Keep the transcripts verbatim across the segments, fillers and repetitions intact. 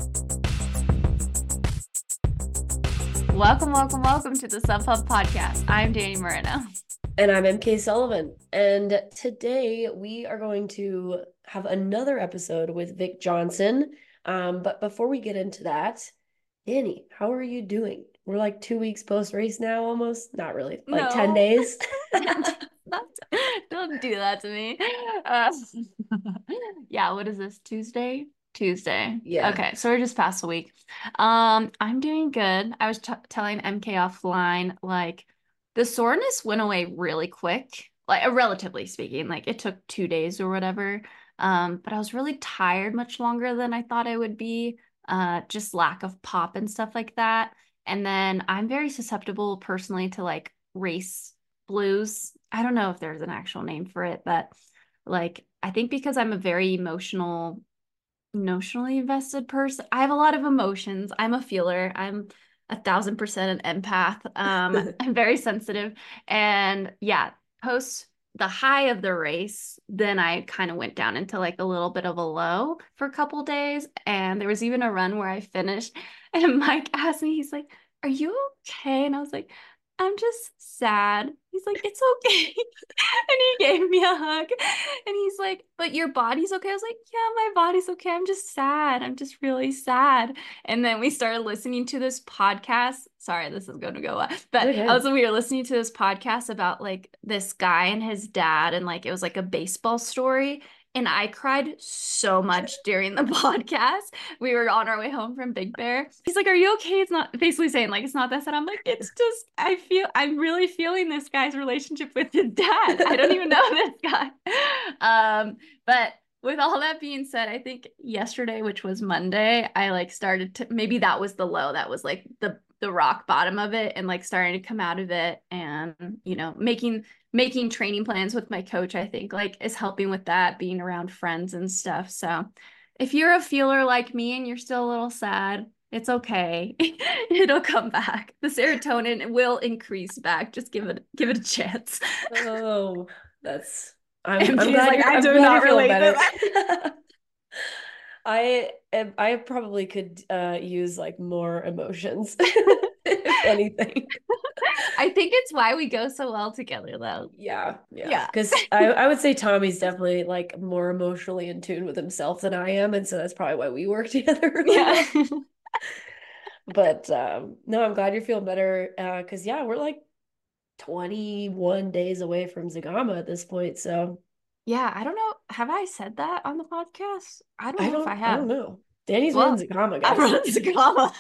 Welcome, welcome, welcome to the Sub Hub Podcast. I'm Danny Moreno. And I'm M K Sullivan. And today we are going to have another episode with Vic Johnson. Um, but before we get into that, Danny, how are you doing? We're like two weeks post race now, almost. Not really, like ten No, days. don't do that to me. Uh, yeah, what is this? Tuesday? Tuesday. Yeah. Okay, so we're just past a week. Um, I'm doing good. I was t telling M K offline, like the soreness went away really quick, like uh, relatively speaking. Like it took two days or whatever. Um, but I was really tired much longer than I thought I would be. Uh, just lack of pop and stuff like that. And then I'm very susceptible personally to like race blues. I don't know if there's an actual name for it, but like I think because I'm a very emotional, emotionally invested person, I have a lot of emotions. I'm a feeler. I'm a thousand percent an empath. Um, I'm very sensitive. And yeah, post the high of the race, then I kind of went down into like a little bit of a low for a couple days. And there was even a run where I finished, and Mike asked me, he's like, "Are you okay?" And I was like, "I'm just sad." He's like, "It's okay." And he gave me a hug. And he's like, "But your body's okay?" I was like, "Yeah, my body's okay. I'm just sad. I'm just really sad." And then we started listening to this podcast. Sorry, this is going to go up. It's But I okay. was we were listening to this podcast about like this guy and his dad, and like it was like a baseball story. And I cried so much during the podcast. We were on our way home from Big Bear. He's like, "Are you okay?" It's not basically saying like it's not that sad. I'm like, it's just I feel I'm really feeling this guy's relationship with his dad. I don't even know this guy. Um, but with all that being said, I think yesterday, which was Monday, I like started to maybe that was the low, that was like the the rock bottom of it, and like starting to come out of it, and you know, making making training plans with my coach, I think like is helping with that, being around friends and stuff. So if you're a feeler like me and you're still a little sad, it's okay. It'll come back. The serotonin will increase back. Just give it give it a chance. Oh, that's I'm And I'm she's glad like, you're I I'm do glad you're not feeling relate to better. that. I am I probably could uh use like more emotions, if anything. I think it's why we go so well together, though. Yeah, yeah. Yeah. Because I, I would say Tommy's definitely like more emotionally in tune with himself than I am. And so that's probably why we work together really Yeah. well. But um, no, I'm glad you're feeling better. Uh, because yeah, we're like twenty-one days away from Zagama at this point. So Yeah, I don't know. Have I said that on the podcast? I don't I know if I don't I don't have. know. Danny's running Well, Zagama, I'm guys. running Sagama.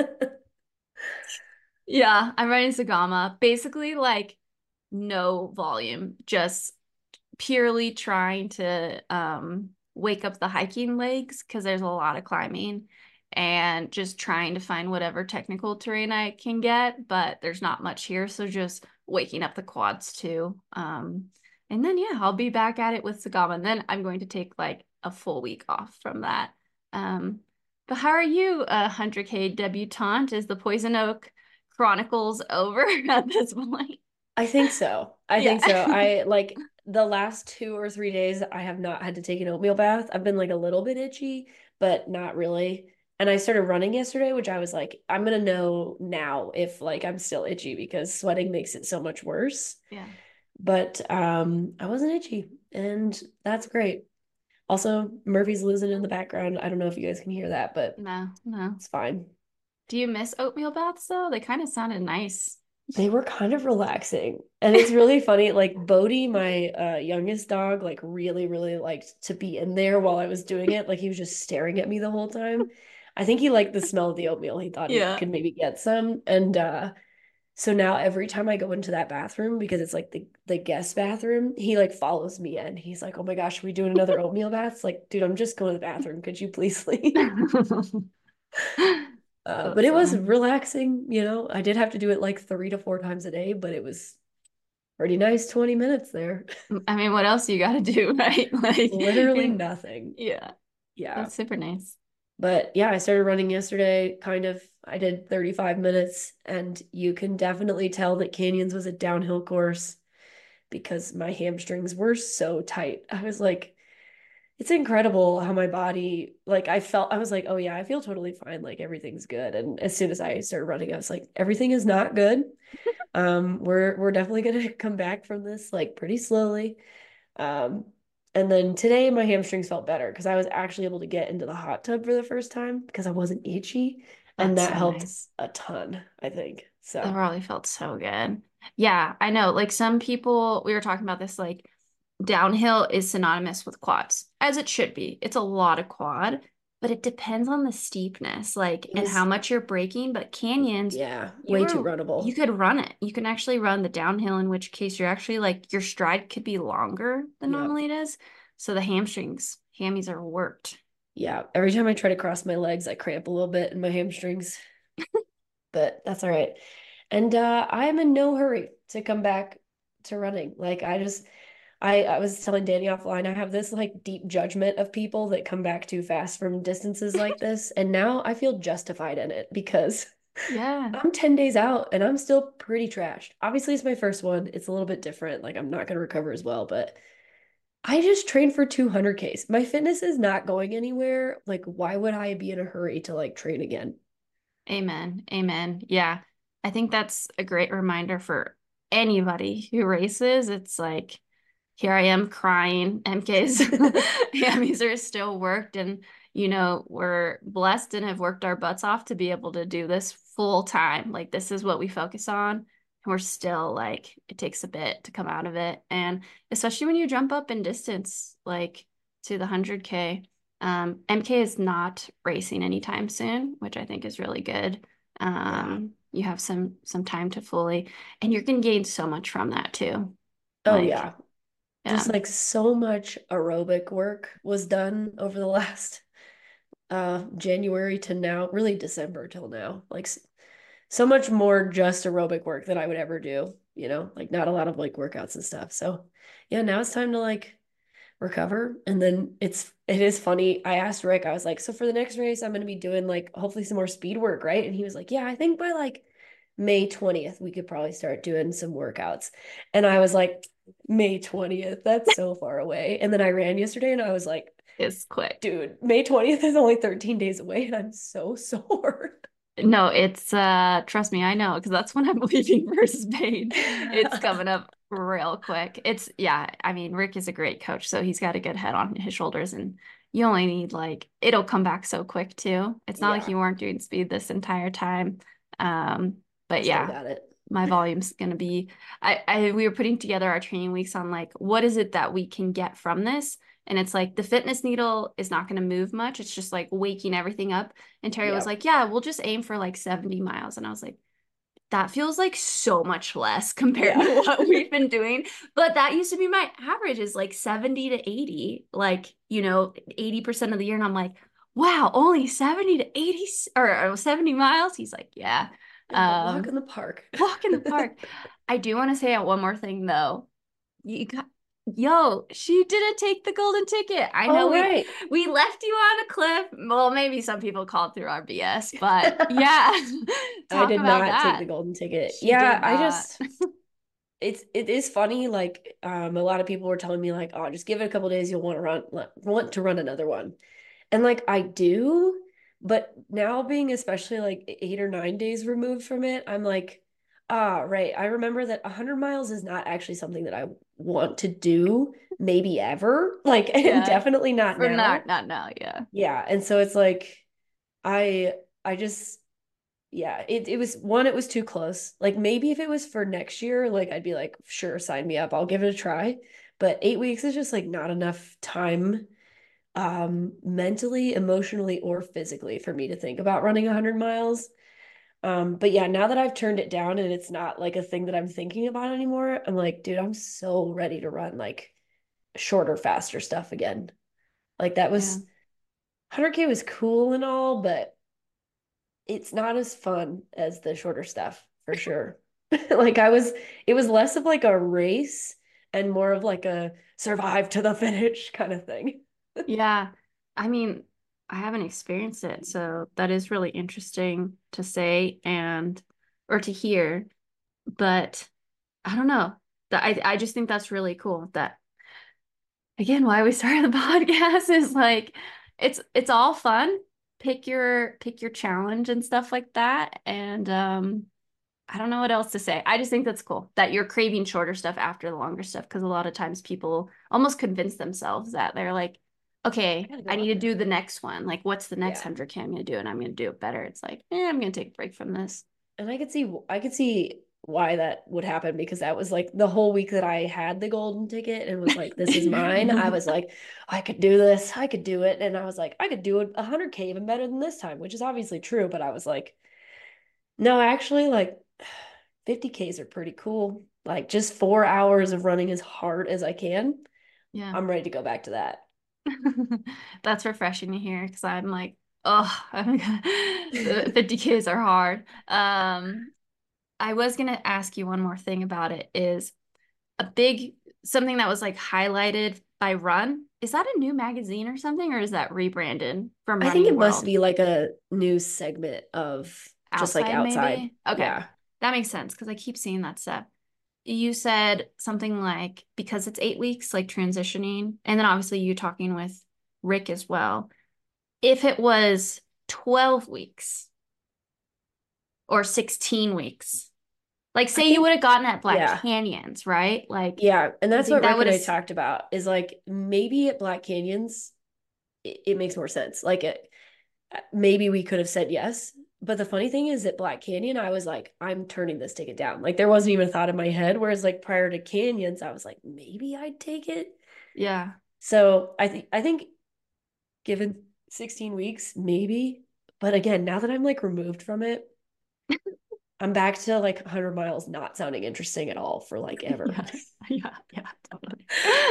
Yeah, I'm running Sagama. Basically, like no volume, just purely trying to um wake up the hiking legs because there's a lot of climbing, and just trying to find whatever technical terrain I can get, but there's not much here, so just waking up the quads too. Um and then yeah, I'll be back at it with Sagama, and then I'm going to take like a full week off from that. Um but how are you, uh one hundred K debutante? Is the Poison Oak Chronicles over at this point? I think so. I Yeah. think so. I like the last two or three days, I have not had to take an oatmeal bath. I've been like a little bit itchy, but not really. And I started running yesterday, which I was like, I'm gonna know now if like I'm still itchy because sweating makes it so much worse. Yeah. But um, I wasn't itchy, and that's great. Also, Murphy's losing in the background. I don't know if you guys can hear that, but No, no. it's fine. Do you miss oatmeal baths though? They kind of sounded nice. They were kind of relaxing. And it's really funny. Like Bodie, my uh, youngest dog, like really, really liked to be in there while I was doing it. Like he was just staring at me the whole time. I think he liked the smell of the oatmeal. He thought he Yeah. could maybe get some. And uh so now every time I go into that bathroom, because it's like the the guest bathroom, he like follows me in. He's like, "Oh my gosh, are we doing another oatmeal bath?" It's like, dude, I'm just going to the bathroom. Could you please leave? Uh, but That's it was funny. relaxing, you know. I did have to do it like three to four times a day, but it was pretty nice twenty minutes there. I mean, what else you got to do, right? Like, Literally you- nothing. yeah, Yeah. that's super nice. But yeah, I started running yesterday, kind of. I did thirty-five minutes, and you can definitely tell that Canyons was a downhill course because my hamstrings were so tight. I was like, it's incredible how my body, like I felt, I was like, oh yeah, I feel totally fine. Like everything's good. And as soon as I started running, I was like, everything is not good. Um, we're we're definitely gonna come back from this like pretty slowly. Um, and then today my hamstrings felt better because I was actually able to get into the hot tub for the first time because I wasn't itchy, and That's that so helped nice. a ton, I think. That So, probably felt so good. Yeah, I know. Like some people, we were talking about this, like downhill is synonymous with quads, as it should be. It's a lot of quad, but it depends on the steepness, like, it and how was much you're braking. But canyons, yeah, you way too were, you runnable. could run it. You can actually run the downhill, in which case you're actually like your stride could be longer than Yep. normally it is. So the hamstrings, hammies are worked. Yeah. Every time I try to cross my legs, I cramp a little bit in my hamstrings, but that's all right. And uh, I am in no hurry to come back to running. Like I just I I was telling Danny offline, I have this like deep judgment of people that come back too fast from distances like this, and now I feel justified in it because Yeah. I'm ten days out and I'm still pretty trashed. Obviously, it's my first one. It's a little bit different. Like I'm not going to recover as well, but I just trained for two hundred Ks. My fitness is not going anywhere. Like why would I be in a hurry to like train again? Amen. Amen. Yeah. I think that's a great reminder for anybody who races. It's like, here I am crying. M K's hammies are still worked. And, you know, we're blessed and have worked our butts off to be able to do this full time. Like, this is what we focus on. And we're still like, it takes a bit to come out of it. And especially when you jump up in distance, like to the one hundred K. Um, M K is not racing anytime soon, which I think is really good. Yeah. Um, you have some some time to fully, and you're gonna gain so much from that too. Oh Like, yeah. Just yeah, like so much aerobic work was done over the last uh January to now, really December till now. Like so much more just aerobic work than I would ever do, you know, like not a lot of like workouts and stuff. So yeah, now it's time to like recover. And then it's it is funny. I asked Rick, I was like, so for the next race, I'm gonna be doing like hopefully some more speed work, right? And he was like, yeah, I think by like May twentieth, we could probably start doing some workouts. And I was like, May twentieth, that's so far away. And then I ran yesterday and I was like, it's quick. dude, May twentieth is only thirteen days away and I'm so sore. No, it's uh trust me, I know because that's when I'm leaving for Spain. It's coming up real quick. It's yeah, I mean, Rick is a great coach, so he's got a good head on his shoulders and you only need like it'll come back so quick too. It's not like Yeah, you weren't doing speed this entire time. Um, but still yeah, got it. my volume's gonna be I, I we were putting together our training weeks on like what is it that we can get from this? And it's like the fitness needle is not gonna move much. It's just like waking everything up. And Terry was Yep. like, yeah, we'll just aim for like seventy miles. And I was like, that feels like so much less compared Yeah. to what we've been doing. But that used to be my average is like seventy to eighty, like, you know, eighty percent of the year. And I'm like, wow, only seventy to eighty or, or seventy miles. He's like, yeah. Yeah, walk in Um, the park. walk in the park. I do want to say one more thing though. You got, yo, she didn't take the golden ticket. I know Oh, we right. we left you on a cliff. Well, maybe some people called through our B S, but yeah, I talk did about not take the that. golden ticket. She Yeah, did I not. just it's it is funny. Like, um, a lot of people were telling me like, oh, just give it a couple days, you'll want to run want to run another one. And like I do, but now being especially like eight or nine days removed from it, I'm like, ah, right. I remember that one hundred miles is not actually something that I want to do, maybe ever. Like, and Yeah, definitely not for now. not not now. Yeah, Yeah. And so it's like I I just yeah, it it was one, it was too close. Like maybe if it was for next year, like I'd be like, sure, sign me up. I'll give it a try. But eight weeks is just like not enough time um mentally, emotionally, or physically for me to think about running one hundred miles. Um, but yeah, now that I've turned it down and it's not like a thing that I'm thinking about anymore, I'm like, dude, I'm so ready to run like shorter, faster stuff again. Like that was yeah, one hundred K was cool and all, but it's not as fun as the shorter stuff for sure. Like I was, it was less of like a race and more of like a survive to the finish kind of thing. yeah. I mean, I haven't experienced it, so that is really interesting to say and or to hear. But I don't know. That I I just think that's really cool that again, why we started the podcast is like it's it's all fun. Pick your pick your challenge and stuff like that. And um I don't know what else to say. I just think that's cool that you're craving shorter stuff after the longer stuff because a lot of times people almost convince themselves that they're like, I okay, gotta go I need to harder. do the next one. Like, what's the next Yeah. one hundred K I'm going to do? And I'm going to do it better. It's like, eh, I'm going to take a break from this. And I could see I could see why that would happen because that was like the whole week that I had the golden ticket and was like, this is mine. I was like, I could do this. I could do it. And I was like, I could do it one hundred K even better than this time, which is obviously true. But I was like, no, actually, like fifty Ks are pretty cool. Like just four hours of running as hard as I can. Yeah. I'm ready to go back to that. That's refreshing to hear because I'm like, oh, I'm gonna, the fifty Ks are hard. Um, I was gonna ask you one more thing about it is a big something that was like highlighted by Run. Is that a new magazine or something, or is that rebranded from I think Running it must World? be like a news segment of just like Outside, outside. maybe? Okay. Yeah. That makes sense because I keep seeing that stuff. You said something like because it's eight weeks, like transitioning, and then obviously you talking with Rick as well. If it was twelve weeks or sixteen weeks, like I say you think, would have gotten at Black yeah. Canyons, right? Like, Yeah. And do you that's think what that Rick would and have, I talked about is like maybe at Black Canyons, it, it makes more sense. Like it, maybe we could have said yes. But the funny thing is at Black Canyon, I was like, I'm turning this ticket down. Like there wasn't even a thought in my head. Whereas like prior to Canyons, I was like, maybe I'd take it. yeah. So I think I think given sixteen weeks, maybe. But again, now that I'm like removed from it, I'm back to like one hundred miles not sounding interesting at all for like ever. Yes. Yeah. Yeah. Totally.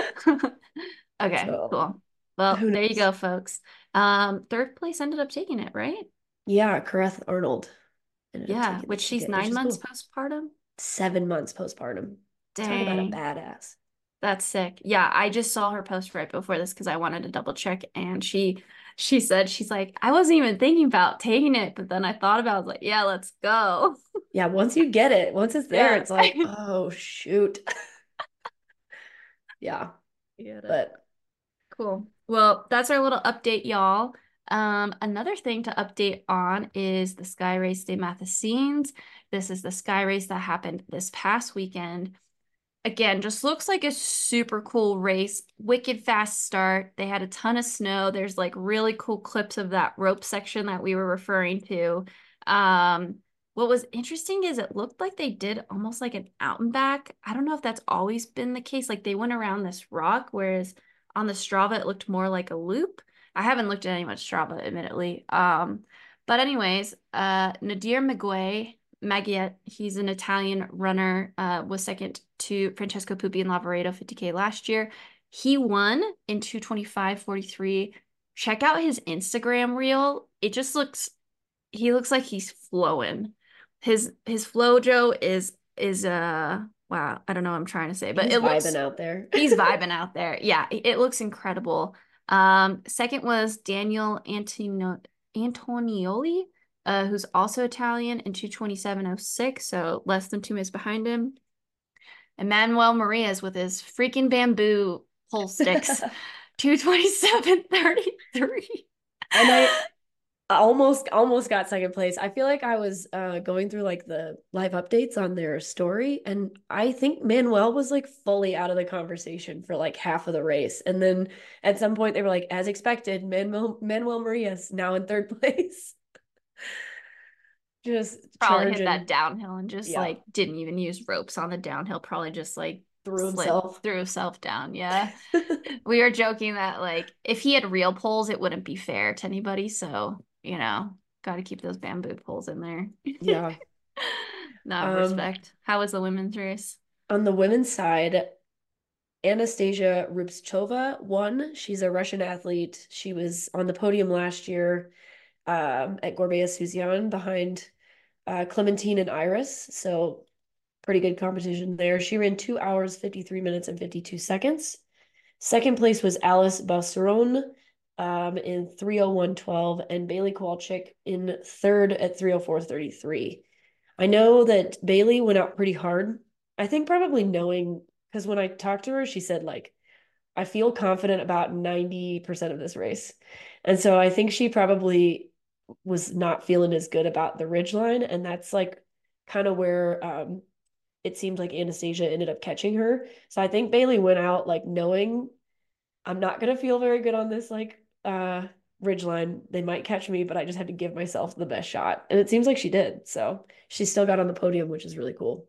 Okay. So Cool. Well, who there you knows? go, folks. Um, third place ended up taking it, right? Yeah, Kareth Arnold ended up Yeah. taking the Which she's ticket, which nine is months cool. postpartum. Seven months postpartum. Talk about a Dang. badass. That's sick. Yeah, I just saw her post right before this because I wanted to double check, and she she said she's like, I wasn't even thinking about taking it, but then I thought about it, I was like, yeah, let's go. Yeah, once you get it, once it's there, Yeah. it's like, oh shoot. Yeah, Get it. but Cool. Well, that's our little update, y'all. Um, another thing to update on is the Sky Race de Mathesines. This is the Sky Race that happened this past weekend. Again, just looks like a super cool race. Wicked fast start. They had a ton of snow. There's like really cool clips of that rope section that we were referring to. Um, what was interesting is it looked like they did almost like an out and back. I don't know if that's always been the case. Like they went around this rock, whereas on the Strava it looked more like a loop. I haven't looked at any much Strava, admittedly. Um, but anyways, uh, Nadir Miguel Maggiette, he's an Italian runner, uh, was second to Francesco Pupi in Lavaredo fifty K last year. He won in two twenty-five forty-three. Check out his Instagram reel. It just looks, he looks like he's flowing. His his flojo is is uh wow, I don't know what I'm trying to say, but he's it vibing looks out there. he's vibing out there. Yeah, it looks incredible. Um, second was Daniel Antino Antonioli, uh, who's also Italian in two twenty-seven oh six, so less than two minutes behind him. Emmanuel Marias with his freaking bamboo pole sticks, two twenty-seven thirty-three. And I almost almost got second place. I feel like I was uh going through like the live updates on their story and I think Manuel was like fully out of the conversation for like half of the race. And then at some point they were like, as expected, Manuel Manuel Marias now in third place. Just Probably hit that charging. downhill and just Yeah. like didn't even use ropes on the downhill, probably just like Threw slid himself. threw himself down. Yeah. We were joking that like if he had real poles, it wouldn't be fair to anybody. So, you know, got to keep those bamboo poles in there. Yeah. Not Um, respect. How was the women's race? on the women's side, Anastasia Rubtsova won. She's a Russian athlete. She was on the podium last year um, at Gorbea Suzyan behind uh, Clementine and Iris. So pretty good competition there. She ran two hours, fifty-three minutes, and fifty-two seconds. Second place was Alice Basseron um, in three oh one twelve and Bailey Kowalczyk in third at three oh four thirty-three. I know that Bailey went out pretty hard. I think probably knowing, because when I talked to her, she said, like, I feel confident about ninety percent of this race. And so I think she probably was not feeling as good about the ridge line. And that's like kind of where um, it seemed like Anastasia ended up catching her. So I think Bailey went out like knowing I'm not gonna feel very good on this like uh ridge line. They might catch me, but I just had to give myself the best shot. And it seems like she did. So she still got on the podium, which is really cool.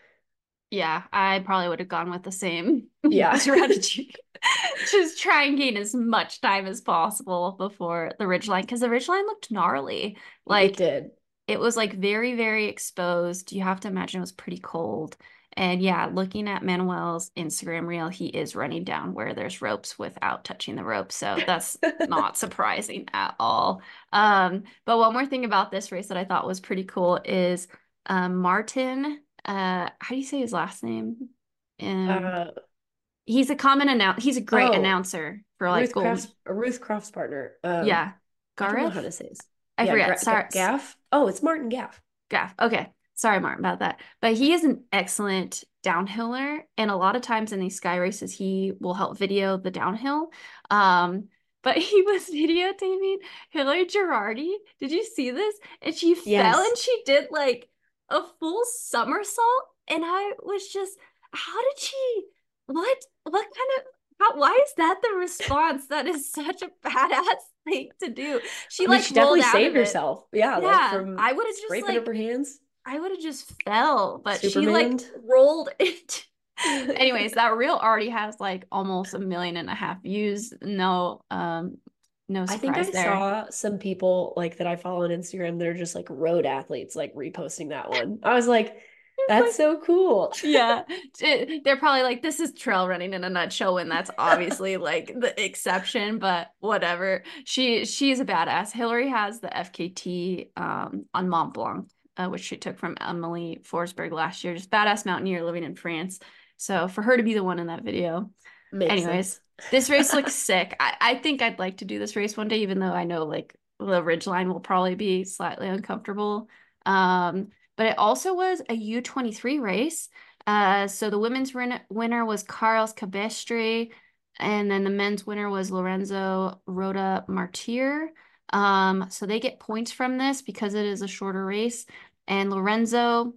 Yeah, I probably would have gone with the same Yeah. strategy. Just try and gain as much time as possible before the ridgeline because the ridgeline looked gnarly. It Like did. it was like very, very exposed. You have to imagine it was pretty cold. And yeah, looking at Manuel's Instagram reel, he is running down where there's ropes without touching the rope. So that's not surprising at all. Um, but one more thing about this race that I thought was pretty cool is um, Martin, uh, how do you say his last name? Um, Uh he's a common announce. He's a great oh, announcer for like Ruth Golden. Crafts Ruth Crafts partner. Um, Yeah. I don't know how Gareth? to say this. I Yeah, forget. Gra Ga- Sorry. Gaff. Oh, it's Martin Gaff. Gaff. Okay. Sorry, Martin, about that. But he is an excellent downhiller. And a lot of times in these sky races, he will help video the downhill. Um, but he was videotaping Hillary Girardi. Did you see this? And she fell Yes. and she did like a full somersault. And I was just, how did she, what, what kind of, how, why is that the response? That is such a badass thing to do. She I mean, like she rolled definitely out saved of it. herself. Yeah, like Yeah, from I would have just scraping up like her hands. I would have just fell, but she like Superman. rolled it. Anyways, that reel already has like almost a million and a half views. No, um, no I think surprise I there. saw some people like that I follow on Instagram that are just like road athletes like reposting that one. I was like, It's that's like, so cool. yeah, it- they're probably like, this is trail running in a nutshell, and that's obviously like the exception, but whatever. She she's a badass. Hillary has the F K T um on Mont Blanc, uh, which she took from Emily Forsberg last year. Just badass mountaineer living in France. So for her to be the one in that video. Makes Anyways, sense. this race looks sick. I, I think I'd like to do this race one day, even though I know like the ridge line will probably be slightly uncomfortable. Um, but it also was a U twenty-three race. Uh, so the women's win winner was Carlos Cabestri, and then the men's winner was Lorenzo Rota Martir. Um, so they get points from this because it is a shorter race. And Lorenzo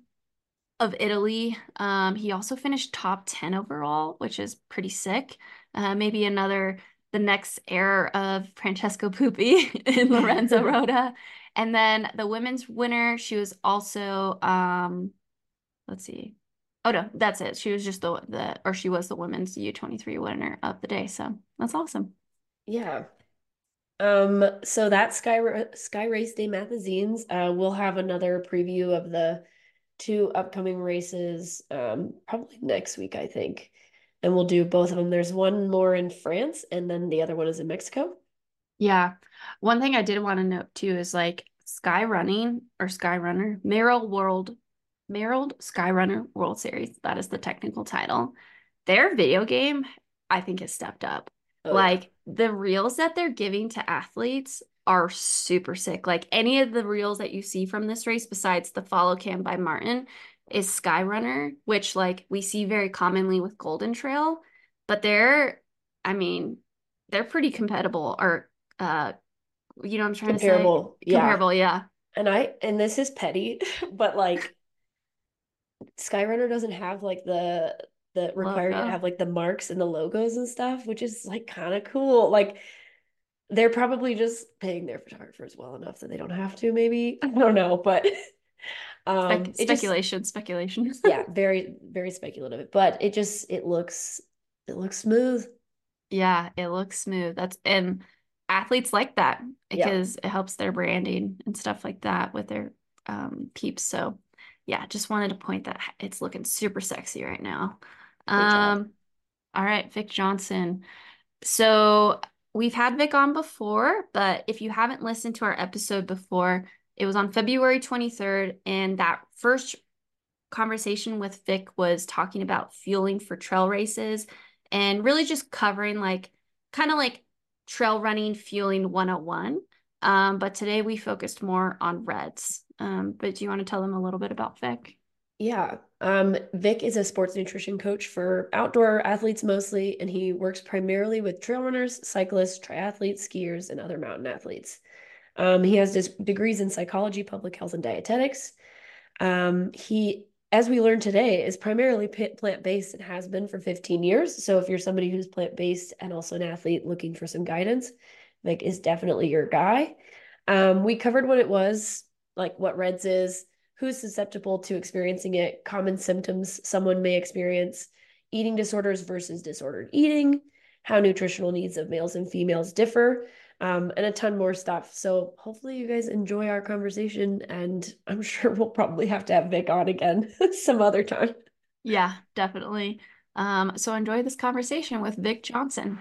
of Italy. Um, he also finished top ten overall, which is pretty sick. Uh, maybe another, the next heir of Francesco Pupi in Lorenzo Rota. And then the women's winner, she was also, um, let's see. Oh no, that's it. She was just the the or she was the women's U twenty-three winner of the day. So that's awesome. Yeah. Um, so that Sky Ra- Sky Race Day magazines, uh, we'll have another preview of the two upcoming races, um, probably next week, I think. And we'll do both of them. There's one more in France, and then the other one is in Mexico. Yeah. One thing I did want to note too is like Sky Running or Sky Runner, Merrill World, Merrill Sky Runner World Series. That is the technical title. Their video game, I think, has stepped up. Oh yeah. Like the reels that they're giving to athletes are super sick. Like any of the reels that you see from this race, besides the follow cam by Martin, is Sky Runner, which like we see very commonly with Golden Trail, but they're, I mean, they're pretty compatible or uh, you know what I'm trying to say? Comparable. Yeah. Comparable, yeah. And I and this is petty, but like Skyrunner doesn't have like the the required you to Logo. have like the marks and the logos and stuff, which is like kind of cool. Like they're probably just paying their photographers well enough that they don't have to, maybe. I don't know, but um Spec it just speculation, speculation. yeah, very, very speculative. But it just it looks it looks smooth. Yeah, it looks smooth. That's and athletes like that Yeah, because it helps their branding and stuff like that with their um peeps. So yeah, just wanted to point that it's looking super sexy right now. great job. Um, all right, Vic Johnson. So we've had Vic on before, but if you haven't listened to our episode before, it was on February twenty-third, and that first conversation with Vic was talking about fueling for trail races and really just covering like kind of like trail running fueling one oh one. Um, but today we focused more on reds. Um, but do you want to tell them a little bit about Vic? Yeah. Um, Vic is a sports nutrition coach for outdoor athletes mostly, and he works primarily with trail runners, cyclists, triathletes, skiers, and other mountain athletes. Um, he has dis- degrees in psychology, public health, and dietetics. Um, he, as we learned today, is primarily plant-based and has been for fifteen years. So if you're somebody who's plant-based and also an athlete looking for some guidance, Vic is definitely your guy. Um, we covered what it was, like what RED-S is, who's susceptible to experiencing it, common symptoms someone may experience, eating disorders versus disordered eating, how nutritional needs of males and females differ, um, and a ton more stuff. So hopefully you guys enjoy our conversation, and I'm sure we'll probably have to have Vic on again some other time. Yeah, definitely. Um, so enjoy this conversation with Vic Johnson.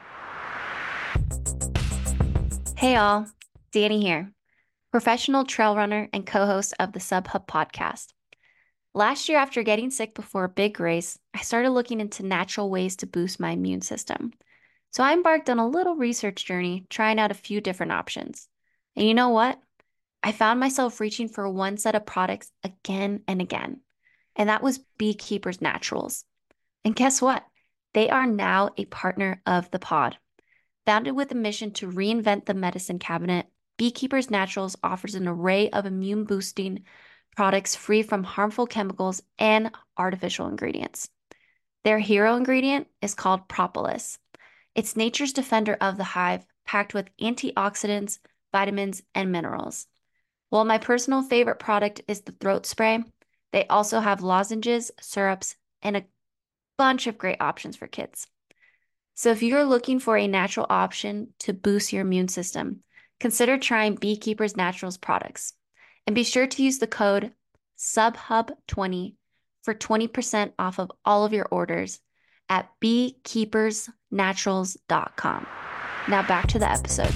Hey all, Danny here, professional trail runner and co-host of the SubHub podcast. Last year, after getting sick before a big race, I started looking into natural ways to boost my immune system. So I embarked on a little research journey, trying out a few different options. And you know what? I found myself reaching for one set of products again and again, and that was Beekeepers Naturals. And guess what? They are now a partner of the pod. Founded with a mission to reinvent the medicine cabinet, Beekeepers Naturals offers an array of immune boosting products free from harmful chemicals and artificial ingredients. Their hero ingredient is called propolis. It's nature's defender of the hive, packed with antioxidants, vitamins, and minerals. While my personal favorite product is the throat spray, they also have lozenges, syrups, and a bunch of great options for kids. So if you're looking for a natural option to boost your immune system, consider trying Beekeepers Naturals products. And be sure to use the code sub hub twenty for twenty percent off of all of your orders at beekeepers naturals dot com. Now back to the episode.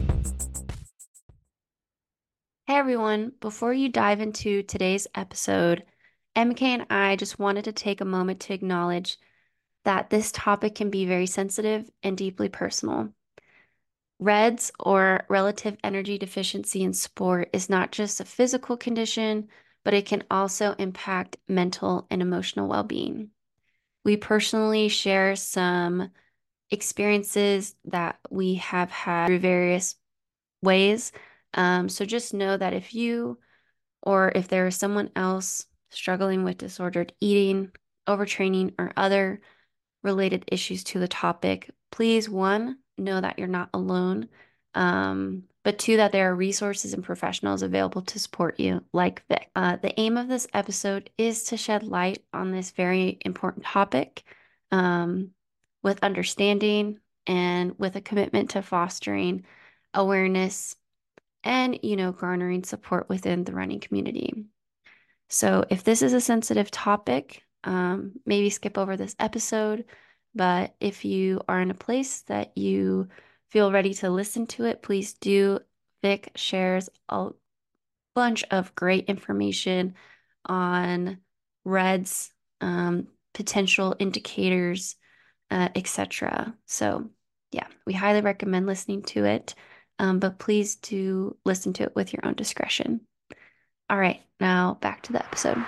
Hey everyone, before you dive into today's episode, M K and I just wanted to take a moment to acknowledge that this topic can be very sensitive and deeply personal. RED-S, or relative energy deficiency in sport, is not just a physical condition, but it can also impact mental and emotional well-being. We personally share some experiences that we have had through various ways. Um, so just know that if you or if there is someone else struggling with disordered eating, overtraining, or other related issues to the topic, please, one, know that you're not alone. Um, but two, that there are resources and professionals available to support you, like Vic. Uh, the aim of this episode is to shed light on this very important topic um, with understanding and with a commitment to fostering awareness and, you know, garnering support within the running community. So if this is a sensitive topic, um, maybe skip over this episode. But if you are in a place that you feel ready to listen to it, please do. Vic shares a bunch of great information on RED-S, um, potential indicators, uh, et cetera. So yeah, we highly recommend listening to it. Um, but please do listen to it with your own discretion. All right, now back to the episode.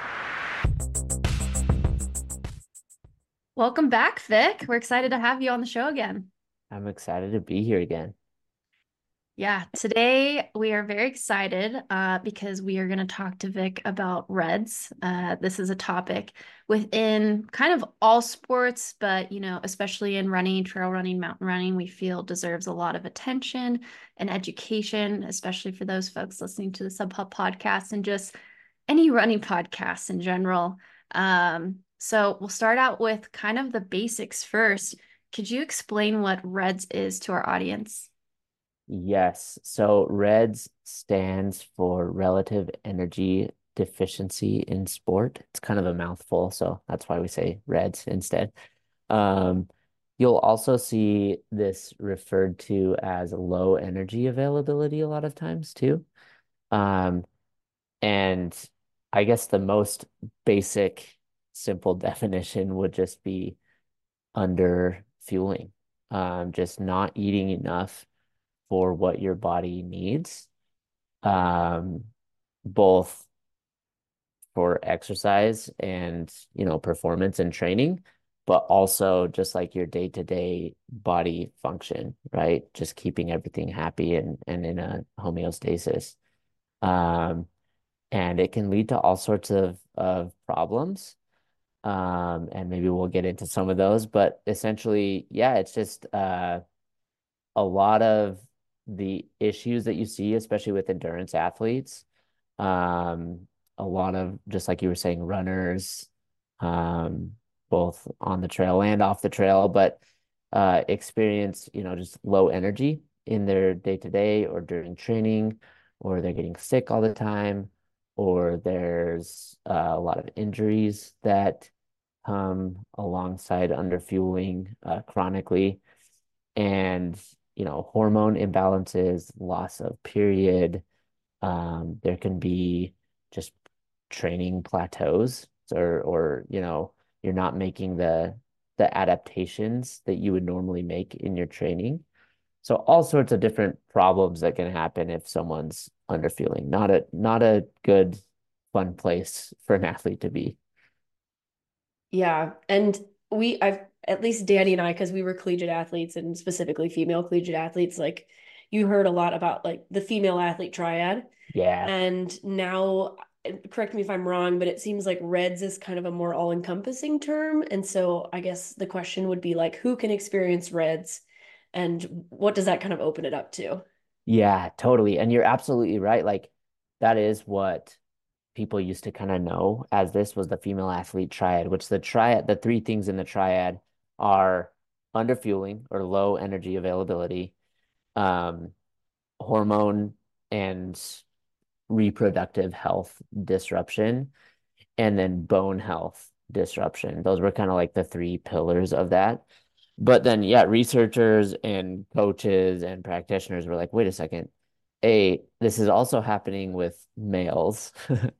Welcome back, Vic. We're excited to have you on the show again. I'm excited to be here again. Yeah, today we are very excited uh, because we are going to talk to Vic about RED-S. Uh, this is a topic within kind of all sports, but you know, especially in running, trail running, mountain running, we feel deserves a lot of attention and education, especially for those folks listening to the SubHub podcast and just any running podcasts in general. Um, so we'll start out with kind of the basics first. Could you explain what RED-S is to our audience? Yes. So RED-S stands for Relative Energy Deficiency in Sport. It's kind of a mouthful, so that's why we say RED-S instead. Um, you'll also see this referred to as low energy availability a lot of times too. Um, and I guess the most basic, simple definition would just be under fueling, um, just not eating enough for what your body needs, um, both for exercise and, you know, performance and training, but also just like your day-to-day body function, right? Just keeping everything happy and, and in a homeostasis. Um, and it can lead to all sorts of, of problems. Um, and maybe we'll get into some of those, but essentially, yeah, it's just uh, a lot of the issues that you see, especially with endurance athletes. Um, a lot of, just like you were saying, runners, um, both on the trail and off the trail, but uh, experience, you know, just low energy in their day to day or during training, or they're getting sick all the time, or there's uh, a lot of injuries that come alongside underfueling uh, chronically, and you know, hormone imbalances, loss of period. Um, there can be just training plateaus, or or you know, you're not making the the adaptations that you would normally make in your training. So all sorts of different problems that can happen if someone's underfueling. Not a not a good, fun place for an athlete to be. Yeah. And we, I've, at least Danny and I, because we were collegiate athletes and specifically female collegiate athletes, like you heard a lot about like the female athlete triad. Yeah. And now, correct me if I'm wrong, but it seems like RED-S is kind of a more all-encompassing term. And so I guess the question would be like, who can experience RED-S and what does that kind of open it up to? Yeah, totally. And you're absolutely right. Like that is what people used to kind of know as this was the female athlete triad, which the triad, the three things in the triad are underfueling or low energy availability, um, hormone and reproductive health disruption, and then bone health disruption. Those were kind of like the three pillars of that. But then, yeah, researchers and coaches and practitioners were like, wait a second. A, this is also happening with males.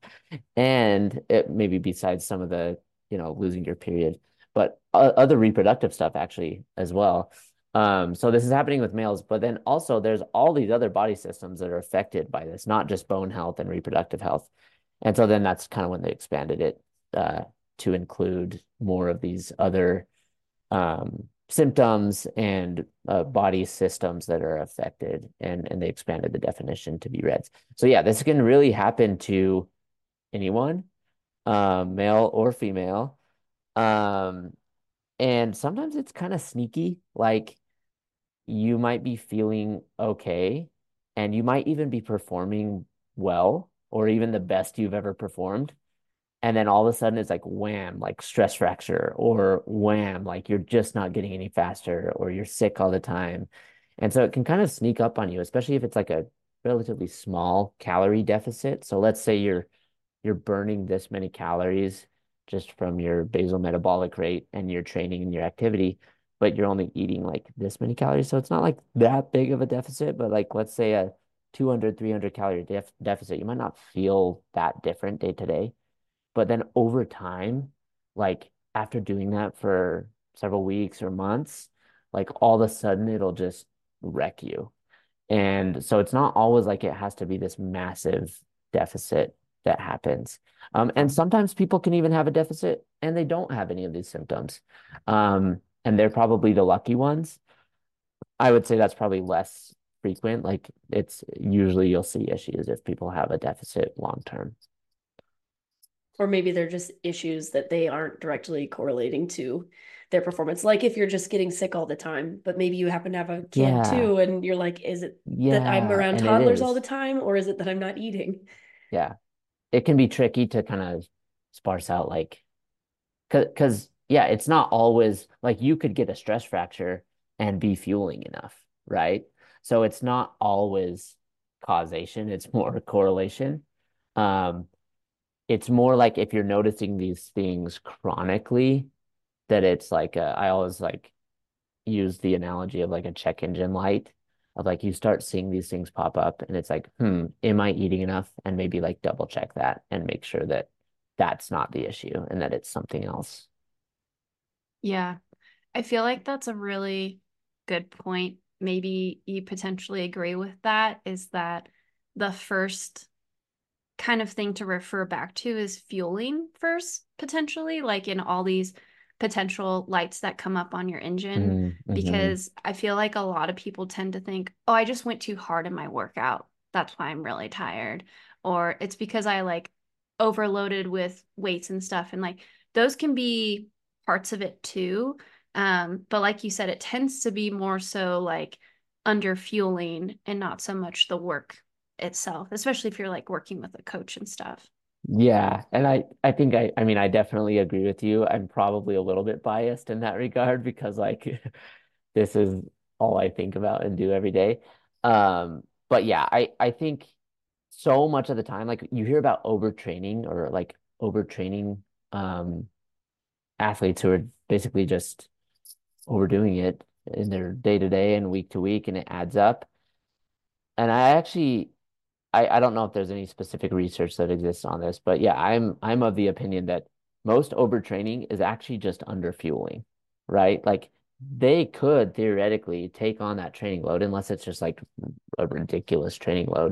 And it maybe besides some of the, you know, losing your period, but uh, other reproductive stuff actually as well. Um, so this is happening with males, but then also there's all these other body systems that are affected by this, not just bone health and reproductive health. And so then that's kind of when they expanded it uh, to include more of these other um, symptoms and uh, body systems that are affected, and and they expanded the definition to be RED-S. So yeah, this can really happen to anyone, um, male or female. Um, and sometimes it's kind of sneaky, like you might be feeling okay, and you might even be performing well, or even the best you've ever performed. And then all of a sudden it's like wham, like stress fracture, or wham, like you're just not getting any faster, or you're sick all the time. And so it can kind of sneak up on you, especially if it's like a relatively small calorie deficit. So let's say you're you're burning this many calories just from your basal metabolic rate and your training and your activity, but you're only eating like this many calories. So it's not like that big of a deficit, but like let's say a two hundred, three hundred calorie def deficit, you might not feel that different day to day. But then over time, like after doing that for several weeks or months, like all of a sudden it'll just wreck you. And so it's not always like it has to be this massive deficit that happens. Um, and sometimes people can even have a deficit and they don't have any of these symptoms. Um, and they're probably the lucky ones. I would say that's probably less frequent. Like it's usually you'll see issues if people have a deficit long term. Or maybe they're just issues that they aren't directly correlating to their performance. Like if you're just getting sick all the time, but maybe you happen to have a kid Yeah. too, and you're like, is it that I'm Yeah. around And it toddlers all the is. time, or is it that I'm not eating? Yeah. It can be tricky to kind of sparse out like because because yeah, it's not always like you could get a stress fracture and be fueling enough, right? So it's not always causation, it's more correlation. Um, it's more like if you're noticing these things chronically, that it's like a, I always like use the analogy of like a check engine light of like you start seeing these things pop up and it's like, hmm, am I eating enough? And maybe like double check that and make sure that that's not the issue and that it's something else. Yeah. I feel like that's a really good point. Maybe you potentially agree with that, is that the first kind of thing to refer back to is fueling first, potentially, like in all these potential lights that come up on your engine, Mm-hmm. Mm-hmm. because I feel like a lot of people tend to think, oh, I just went too hard in my workout. That's why I'm really tired. Or it's because I like overloaded with weights and stuff. And like those can be parts of it too. Um, but like you said, it tends to be more so like under fueling and not so much the work itself, especially if you're like working with a coach and stuff. Yeah, and I I think I I mean I definitely agree with you. I'm probably a little bit biased in that regard because like this is all I think about and do every day. Um, but yeah, I I think so much of the time like you hear about overtraining or like overtraining um athletes who are basically just overdoing it in their day to day and week to week and it adds up. And I actually I, I don't know if there's any specific research that exists on this, but yeah, I'm I'm of the opinion that most overtraining is actually just underfueling, right? Like they could theoretically take on that training load unless it's just like a ridiculous training load.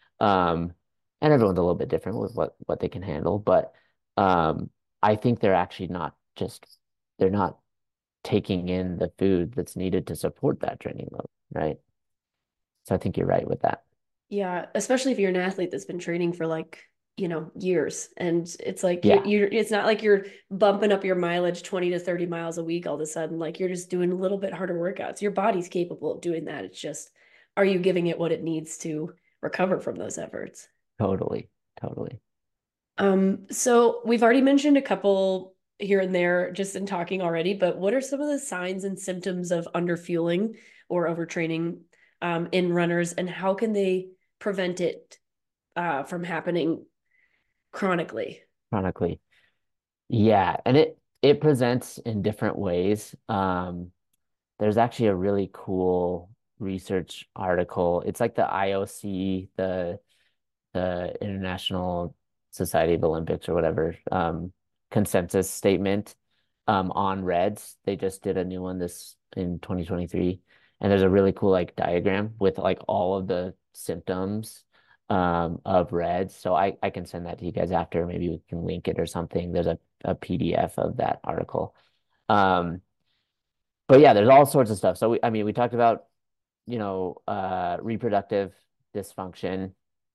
Um, and everyone's a little bit different with what what they can handle, but um, I think they're actually not just they're not taking in the food that's needed to support that training load, right? So I think you're right with that. Yeah, especially if you're an athlete that's been training for like, you know, years. And it's like you Yeah, you're it's not like you're bumping up your mileage twenty to thirty miles a week all of a sudden. Like you're just doing a little bit harder workouts. Your body's capable of doing that. It's just, are you giving it what it needs to recover from those efforts? totally, totally. Um, so we've already mentioned a couple here and there just in talking already, but what are some of the signs and symptoms of underfueling or overtraining um, in runners, and how can they prevent it uh, from happening chronically? Chronically. Yeah, and it it presents in different ways. Um, there's actually a really cool research article. It's like the I O C, the the International Society of Olympics or whatever, um, consensus statement um, on RED-S. They just did a new one this in twenty twenty-three, and there's a really cool like diagram with like all of the symptoms um, of RED-S. So I I can send that to you guys after. Maybe we can link it or something. There's a a P D F of that article. Um, but yeah, there's all sorts of stuff. So we, I mean, we talked about, you know, uh, reproductive dysfunction.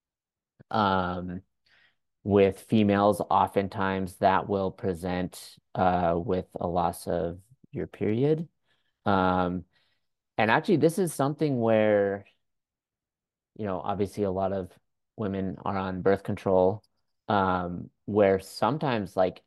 Um, with females, oftentimes that will present uh, with a loss of your period. Um, and actually, this is something where, you know, obviously a lot of women are on birth control, um, where sometimes like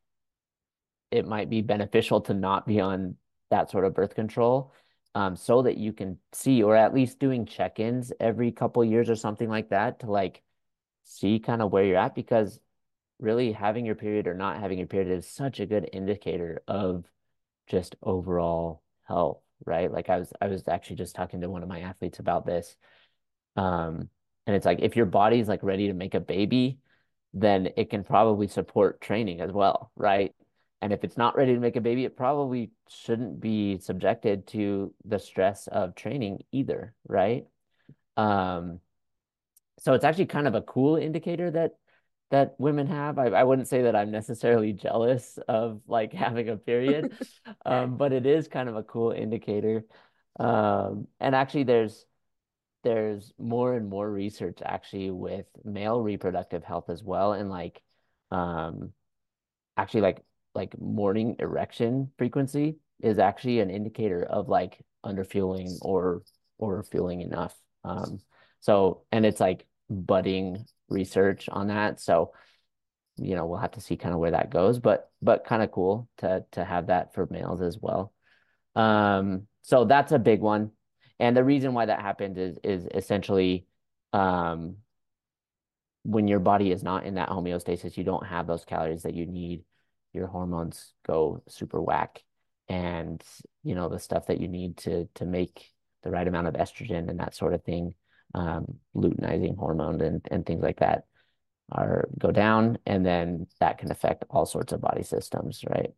it might be beneficial to not be on that sort of birth control, um, so that you can see, or at least doing check-ins every couple years or something like that to like see kind of where you're at because really having your period or not having your period is such a good indicator of just overall health, right? Like I was I was actually just talking to one of my athletes about this. Um, and it's like if your body's like ready to make a baby, then it can probably support training as well, right? And if it's not ready to make a baby, it probably shouldn't be subjected to the stress of training either, right? Um, so it's actually kind of a cool indicator that that women have. I, I wouldn't say that I'm necessarily jealous of like having a period, um, but it is kind of a cool indicator. Um, and actually, there's there's more and more research actually with male reproductive health as well, and like um, actually like like morning erection frequency is actually an indicator of like underfueling or or fueling enough. Um, so and it's like budding research on that. So, you know, we'll have to see kind of where that goes, but but kind of cool to to have that for males as well. Um, so that's a big one. And the reason why that happened is is essentially um when your body is not in that homeostasis, you don't have those calories that you need. Your hormones go super whack. And, you know, the stuff that you need to to make the right amount of estrogen and that sort of thing, um, luteinizing hormone and, and things like that are go down. And then that can affect all sorts of body systems, right?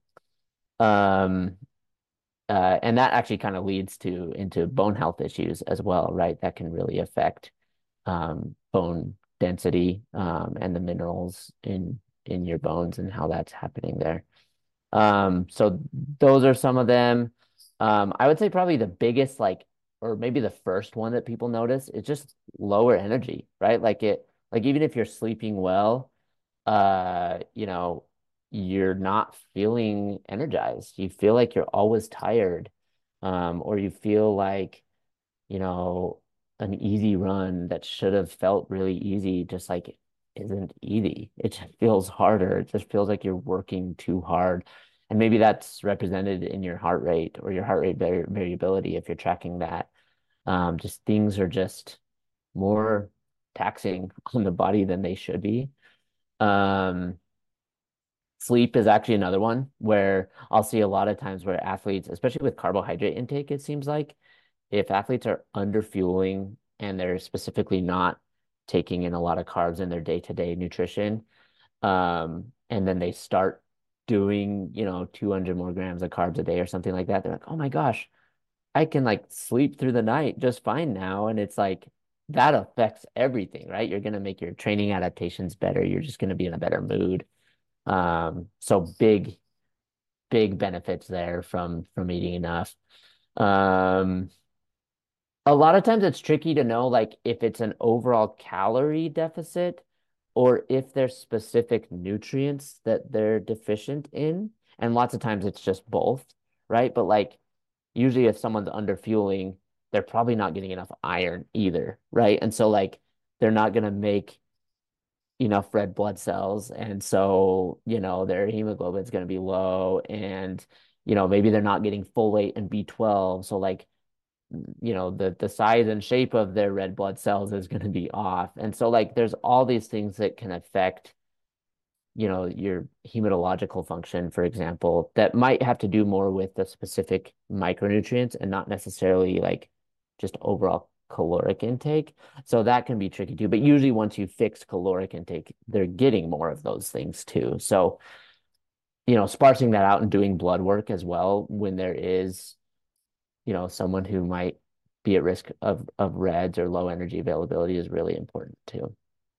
Um, uh, and that actually kind of leads to into bone health issues as well, right? That can really affect um, bone density um, and the minerals in in your bones and how that's happening there. Um, so those are some of them. Um, I would say probably the biggest, like, or maybe the first one that people notice is just lower energy, right? Like it, like even if you're sleeping well, uh, you know, you're not feeling energized. You feel like you're always tired, um, or you feel like, you know, an easy run that should have felt really easy, just like isn't easy. It just feels harder. It just feels like you're working too hard. And maybe that's represented in your heart rate or your heart rate vari variability if you're tracking that. Um, just things are just more taxing on the body than they should be. Um, Sleep is actually another one where I'll see a lot of times where athletes, especially with carbohydrate intake, it seems like if athletes are under fueling and they're specifically not taking in a lot of carbs in their day-to-day nutrition, um, and then they start doing, you know, two hundred more grams of carbs a day or something like that, they're like, oh my gosh, I can like sleep through the night just fine now. And it's like that affects everything, right? You're going to make your training adaptations better. You're just going to be in a better mood. Um, so big, big benefits there from from eating enough. Um, a lot of times it's tricky to know like if it's an overall calorie deficit or if there's specific nutrients that they're deficient in. And lots of times it's just both, right? But like usually if someone's under fueling, they're probably not getting enough iron either, right? And so like they're not going to make enough red blood cells. And so, you know, their hemoglobin is going to be low and, you know, maybe they're not getting folate and B twelve. So like, you know, the the size and shape of their red blood cells is going to be off. And so like there's all these things that can affect, you know, your hematological function, for example, that might have to do more with the specific micronutrients and not necessarily like just overall caloric intake. So that can be tricky too. But usually once you fix caloric intake, they're getting more of those things too. So, you know, sparsing that out and doing blood work as well when there is, you know, someone who might be at risk of of reds or low energy availability is really important too.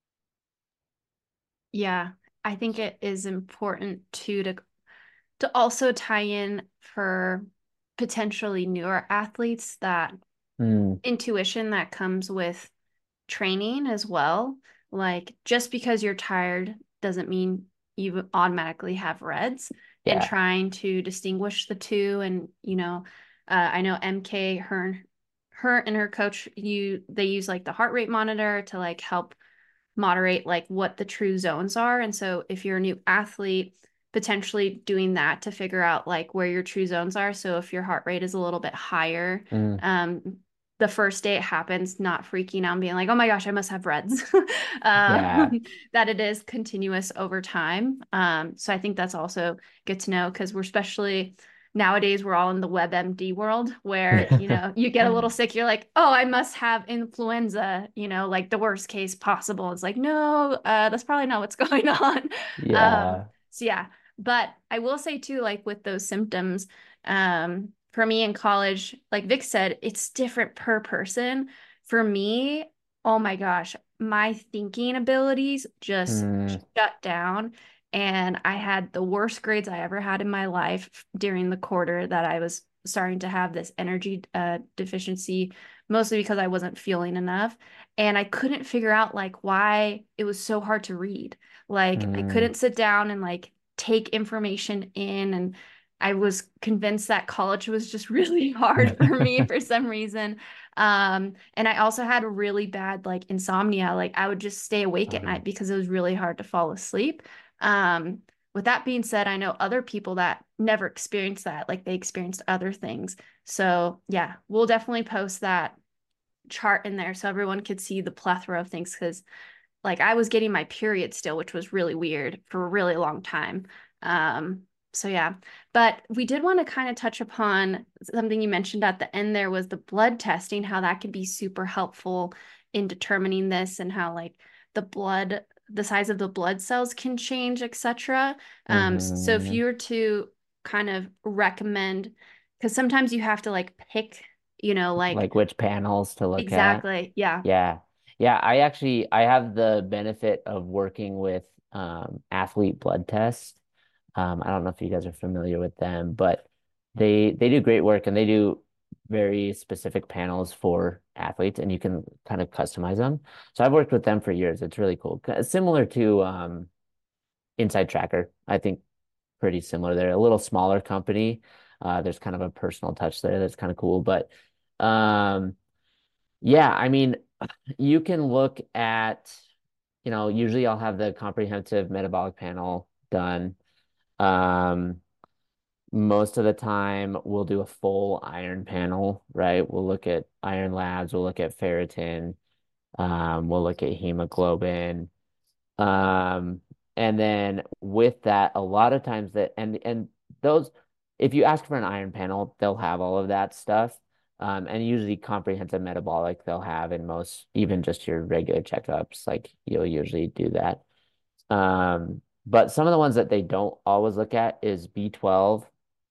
Yeah, I think it is important too to to also tie in for potentially newer athletes that Mm, intuition that comes with training as well. Like just because you're tired doesn't mean you automatically have reds, and yeah. trying to distinguish the two. And, you know, uh, I know M K, her, her and her coach, you, they use like the heart rate monitor to like help moderate like what the true zones are. And so if you're a new athlete, potentially doing that to figure out like where your true zones are. So if your heart rate is a little bit higher, Mm, um, the first day it happens, not freaking out and being like, oh my gosh, I must have reds. yeah. um, that it is continuous over time. Um, so I think that's also good to know because we're especially nowadays we're all in the WebMD world where, you know, you get a little sick, you're like, oh, I must have influenza, you know, like the worst case possible. It's like, no, uh, that's probably not what's going on. Um, Yeah. so yeah, but I will say too, like with those symptoms, um, for me in college, like Vic said, it's different per person. For me, oh my gosh, my thinking abilities just Mm, shut down. And I had the worst grades I ever had in my life during the quarter that I was starting to have this energy uh, deficiency, mostly because I wasn't feeling enough. And I couldn't figure out like why it was so hard to read. Like I mm. couldn't sit down and like take information in. And I was convinced that college was just really hard for me for some reason. Um, and I also had really bad like insomnia. Like I would just stay awake at Um, night because it was really hard to fall asleep. Um, with that being said, I know other people that never experienced that, like they experienced other things. So yeah, we'll definitely post that chart in there so everyone could see the plethora of things because like I was getting my period still, which was really weird for a really long time. Um, so yeah, but we did want to kind of touch upon something you mentioned at the end there was the blood testing, how that could be super helpful in determining this and how like the blood, the size of the blood cells can change, et cetera. Um, so if mhm. you were to kind of recommend, because sometimes you have to like pick, you know, like Like which panels to look at. exactly, yeah. Yeah. Yeah, I actually I have the benefit of working with um, Athlete Blood Test. Um, I don't know if you guys are familiar with them, but they they do great work and they do very specific panels for athletes, and you can kind of customize them. So I've worked with them for years. It's really cool. K- Similar to um, Inside Tracker, I think pretty similar. They're a little smaller company. Uh, there's kind of a personal touch there that's kind of cool, but um, yeah, I mean, you can look at, you know, usually I'll have the comprehensive metabolic panel done. Um, Most of the time, we'll do a full iron panel, right? We'll look at iron labs, we'll look at ferritin, um, we'll look at hemoglobin. Um, and then with that, a lot of times that and and those, if you ask for an iron panel, they'll have all of that stuff. Um, and usually comprehensive metabolic they'll have in most, even just your regular checkups, like you'll usually do that. Um, but some of the ones that they don't always look at is B twelve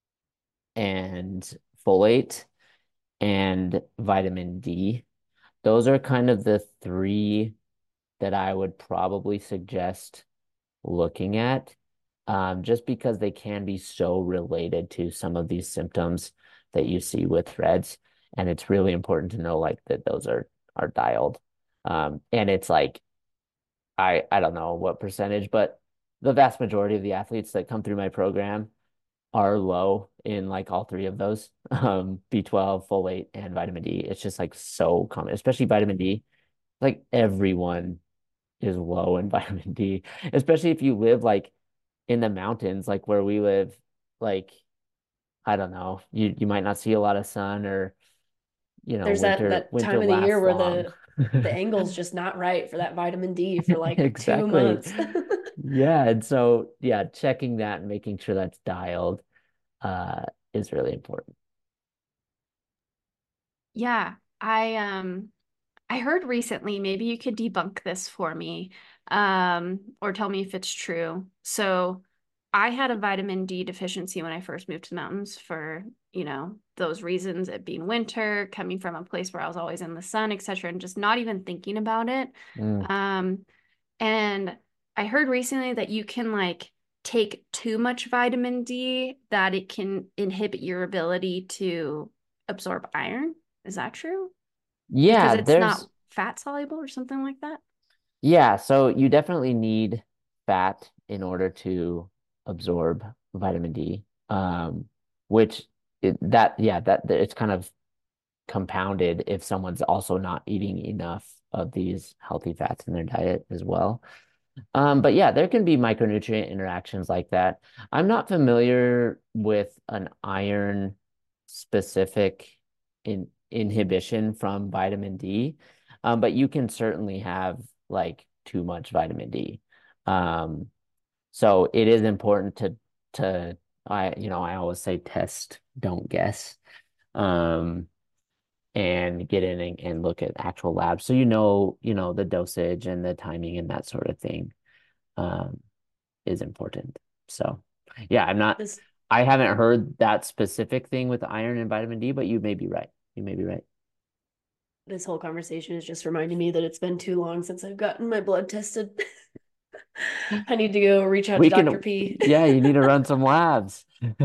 and folate and vitamin D. Those are kind of the three that I would probably suggest looking at, um, just because they can be so related to some of these symptoms that you see with threads. And it's really important to know like that those are are dialed. Um, and it's like I I don't know what percentage, but the vast majority of the athletes that come through my program are low in like all three of those, um, B twelve, folate, and vitamin D. It's just like so common, especially vitamin D. Like everyone is low in vitamin D, especially if you live like in the mountains, like where we live, like I don't know, you you might not see a lot of sun or you know, There's that winter that winter time of the year lasts where long. the the angle's just not right for that vitamin D for like two Exactly. months. Yeah, and so yeah, checking that and making sure that's dialed uh is really important. Yeah, I um I heard recently, maybe you could debunk this for me, um, or tell me if it's true. So I had a vitamin D deficiency when I first moved to the mountains for, you know, those reasons, it being winter, coming from a place where I was always in the sun, et cetera, and just not even thinking about it. Mm. Um, and I heard recently that you can like take too much vitamin D that it can inhibit your ability to absorb iron. Is that true? Because Yeah, it's not there's fat soluble or something like that. yeah, so you definitely need fat in order to absorb vitamin D. Um, which it, that yeah, that, that it's kind of compounded if someone's also not eating enough of these healthy fats in their diet as well. Um, but yeah, there can be micronutrient interactions like that. I'm not familiar with an iron specific in inhibition from vitamin D, um, but you can certainly have like too much vitamin D. Um, so it is important to to I you know I always say test, don't guess. Um, and get in and, and look at actual labs so you know you know the dosage and the timing and that sort of thing. Um, is important. So, yeah, I'm not, This I haven't heard that specific thing with iron and vitamin D, but you may be right. You may be right. this whole conversation is just reminding me that it's been too long since I've gotten my blood tested. I need to go reach out to We doctor can, P. yeah, you need to run some labs.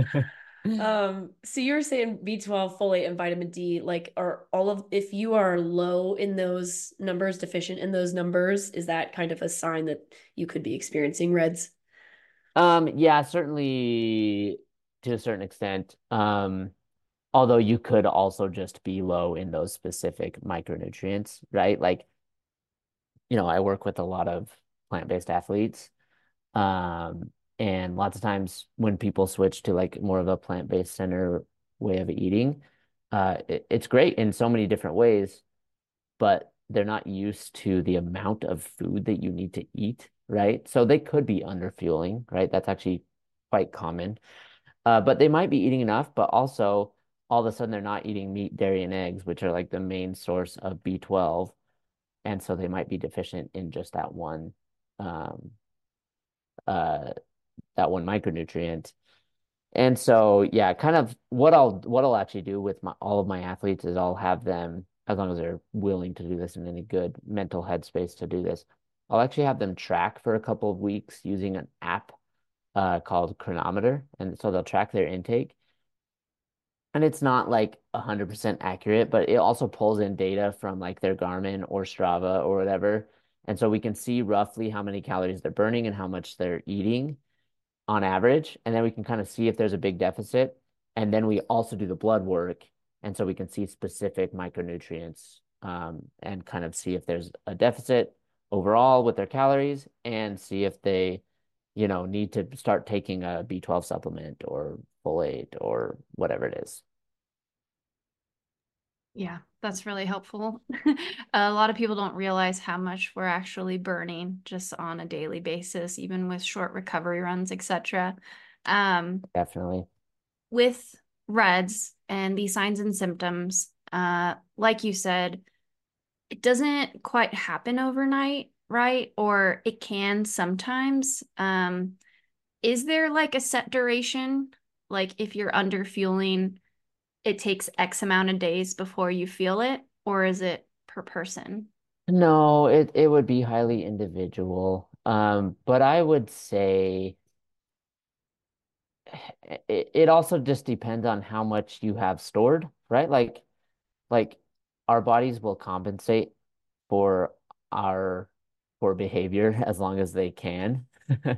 Um, so you were saying B twelve, folate, and vitamin D, like are all of if you are low in those numbers, deficient in those numbers, is that kind of a sign that you could be experiencing reds? Um, yeah, certainly to a certain extent. Um, although you could also just be low in those specific micronutrients, right? Like, you know, I work with a lot of plant-based athletes. Um, and lots of times when people switch to like more of a plant-based center way of eating, uh, it, it's great in so many different ways, but they're not used to the amount of food that you need to eat, right? So they could be underfueling, right? That's actually quite common. Uh, but they might be eating enough, but also all of a sudden they're not eating meat, dairy, and eggs, which are like the main source of B twelve. And so they might be deficient in just that one um, uh, that one micronutrient. And so, yeah, kind of what I'll what I'll actually do with my all of my athletes is I'll have them as long as they're willing to do this and in a good mental headspace to do this, I'll actually have them track for a couple of weeks using an app uh, called Chronometer. And so they'll track their intake. And it's not like one hundred percent accurate, but it also pulls in data from like their Garmin or Strava or whatever. And so we can see roughly how many calories they're burning and how much they're eating on average. And then we can kind of see if there's a big deficit. And then we also do the blood work. And so we can see specific micronutrients um, and kind of see if there's a deficit overall with their calories and see if they, you know, need to start taking a B twelve supplement or folate or whatever it is. Yeah, that's really helpful. A lot of people don't realize how much we're actually burning just on a daily basis, even with short recovery runs, et cetera. Um, Definitely. with RED-S and these signs and symptoms, uh, like you said, it doesn't quite happen overnight, right? Or it can sometimes. Um, is there like a set duration? Like if you're under fueling, it takes X amount of days before you feel it, or is it per person? No, it, it would be highly individual. Um, but I would say it, it also just depends on how much you have stored, right? Like like our bodies will compensate for our poor behavior as long as they can.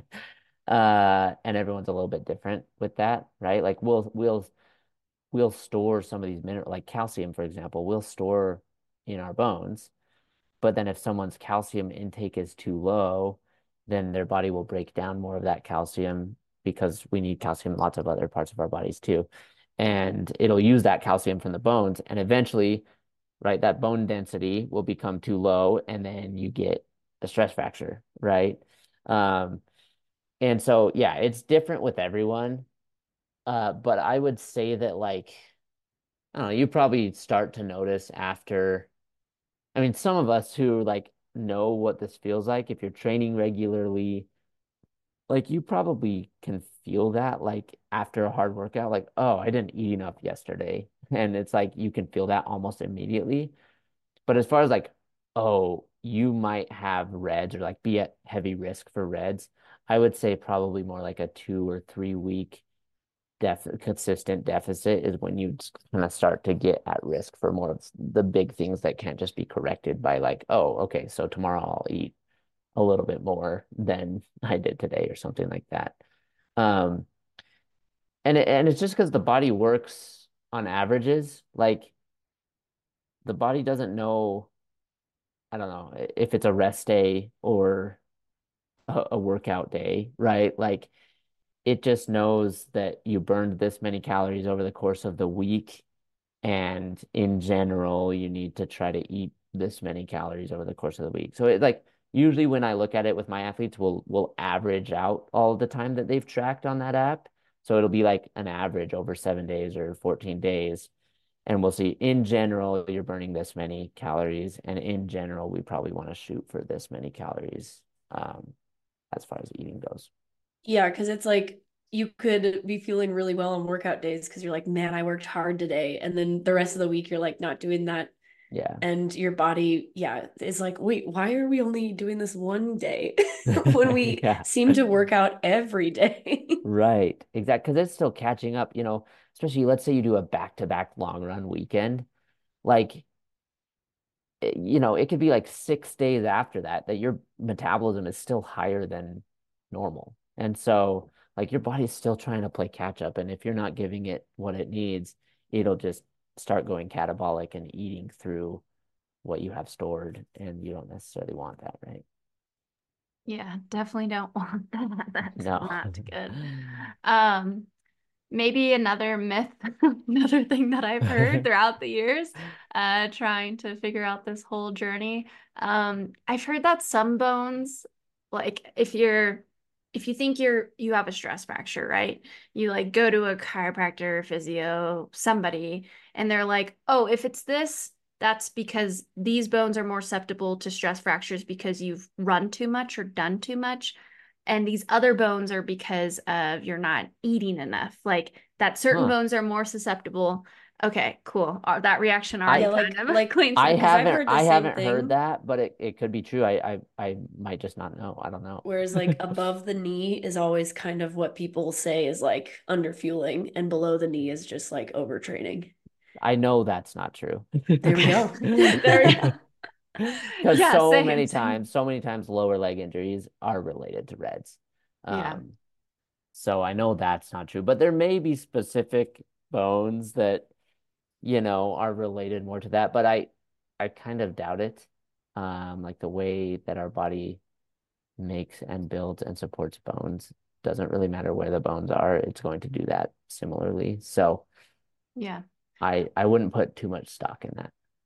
Uh, and everyone's a little bit different with that, right? Like we'll we'll we'll store some of these mineral like calcium, for example, we'll store in our bones. But then if someone's calcium intake is too low, then their body will break down more of that calcium because we need calcium in lots of other parts of our bodies too. And it'll use that calcium from the bones. And eventually, right, that bone density will become too low. And then you get a stress fracture, right? Um, and so, yeah, it's different with everyone. Uh, but I would say that, like, I don't know, you probably start to notice after. I mean, some of us who like know what this feels like, if you're training regularly, like you probably can feel that like after a hard workout, like, oh, I didn't eat enough yesterday. And it's like you can feel that almost immediately. But as far as like, oh, you might have RED-S or like be at heavy risk for RED-S, I would say probably more like a two or three week def consistent deficit is when you kind of start to get at risk for more of the big things that can't just be corrected by like, oh, okay, so tomorrow I'll eat a little bit more than I did today or something like that. Um, and it, and it's just because the body works on averages. Like the body doesn't know, I don't know, if it's a rest day or a, a workout day, right? Like it just knows that you burned this many calories over the course of the week. And in general, you need to try to eat this many calories over the course of the week. So it like usually when I look at it with my athletes, we'll we'll average out all the time that they've tracked on that app. So it'll be like an average over seven days or fourteen days. And we'll see in general, you're burning this many calories. And in general, we probably want to shoot for this many calories um, as far as eating goes. Yeah, because it's like you could be feeling really well on workout days because you're like, man, I worked hard today. And then the rest of the week, you're like not doing that. Yeah. And your body, yeah, is like, wait, why are we only doing this one day when we Yeah. seem to work out every day? Right. Exactly. Because it's still catching up, you know, especially let's say you do a back-to-back long run weekend. Like, eh, you know, it could be like six days after that that your metabolism is still higher than normal. And so, like, your body's still trying to play catch up. And if you're not giving it what it needs, it'll just start going catabolic and eating through what you have stored. And you don't necessarily want that, right? Yeah, definitely don't want that. That's No. not good. Um, maybe another myth, another thing that I've heard throughout the years, uh, trying to figure out this whole journey. Um, I've heard that some bones, like if you're if you think you're you have a stress fracture, right? You like go to a chiropractor, physio, somebody, and they're like, "Oh, if it's this, that's because these bones are more susceptible to stress fractures because you've run too much or done too much." And these other bones are because of you're not eating enough. Like that certain Huh. bones are more susceptible. Okay, cool. Uh, that reaction Yeah, already I like kind of like cleans I it. because I've haven't heard the I same haven't heard thing. that, but it, it could be true. I, I I might just not know. I don't know. Whereas like above the knee is always kind of what people say is like underfueling, and below the knee is just like overtraining. I know that's not true. There we go. There we go. Because Yeah, so same, many same. times, so many times lower leg injuries are related to reds. Yeah. Um, so I know that's not true, but there may be specific bones that, you know, are related more to that, but I I kind of doubt it. Um, like the way that our body makes and builds and supports bones doesn't really matter where the bones are, it's going to do that similarly. So Yeah. I I wouldn't put too much stock in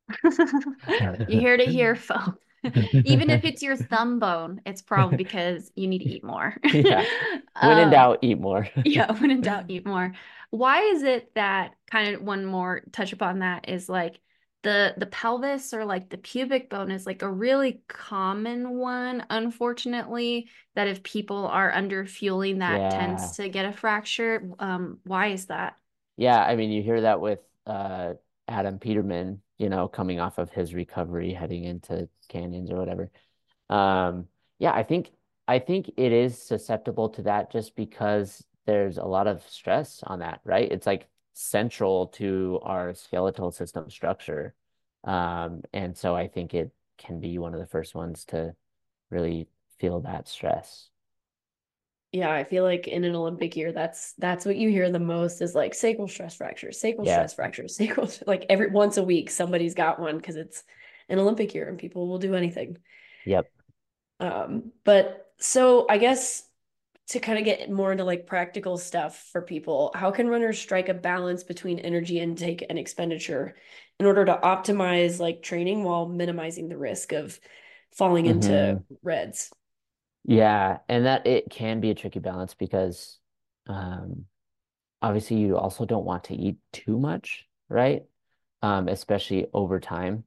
You heard it that. here, folks. Even if it's your thumb bone, it's probably because you need to eat more. Yeah. When in Um, doubt, eat more. yeah, when in doubt, eat more. Why is it that kind of one more touch upon that is like the the pelvis or like the pubic bone is like a really common one, unfortunately, that if people are under fueling that tends Yeah. to get a fracture. Um, why is that? Yeah, I mean, you hear that with uh Adam Peterman, you know, coming off of his recovery heading into canyons or whatever. Um, yeah, I think I think it is susceptible to that just because there's a lot of stress on that, right? It's like central to our skeletal system structure. Um, and so I think it can be one of the first ones to really feel that stress. Yeah, I feel like in an Olympic year, that's that's what you hear the most is like sacral stress fractures, sacral Yeah. stress fractures, sacral like every once a week somebody's got one because it's an Olympic year and people will do anything. Yep. Um, but so I guess to kind of get more into like practical stuff for people, how can runners strike a balance between energy intake and expenditure in order to optimize like training while minimizing the risk of falling into hmm reds? Yeah, and that it can be a tricky balance because um obviously you also don't want to eat too much, right? Um, especially over time.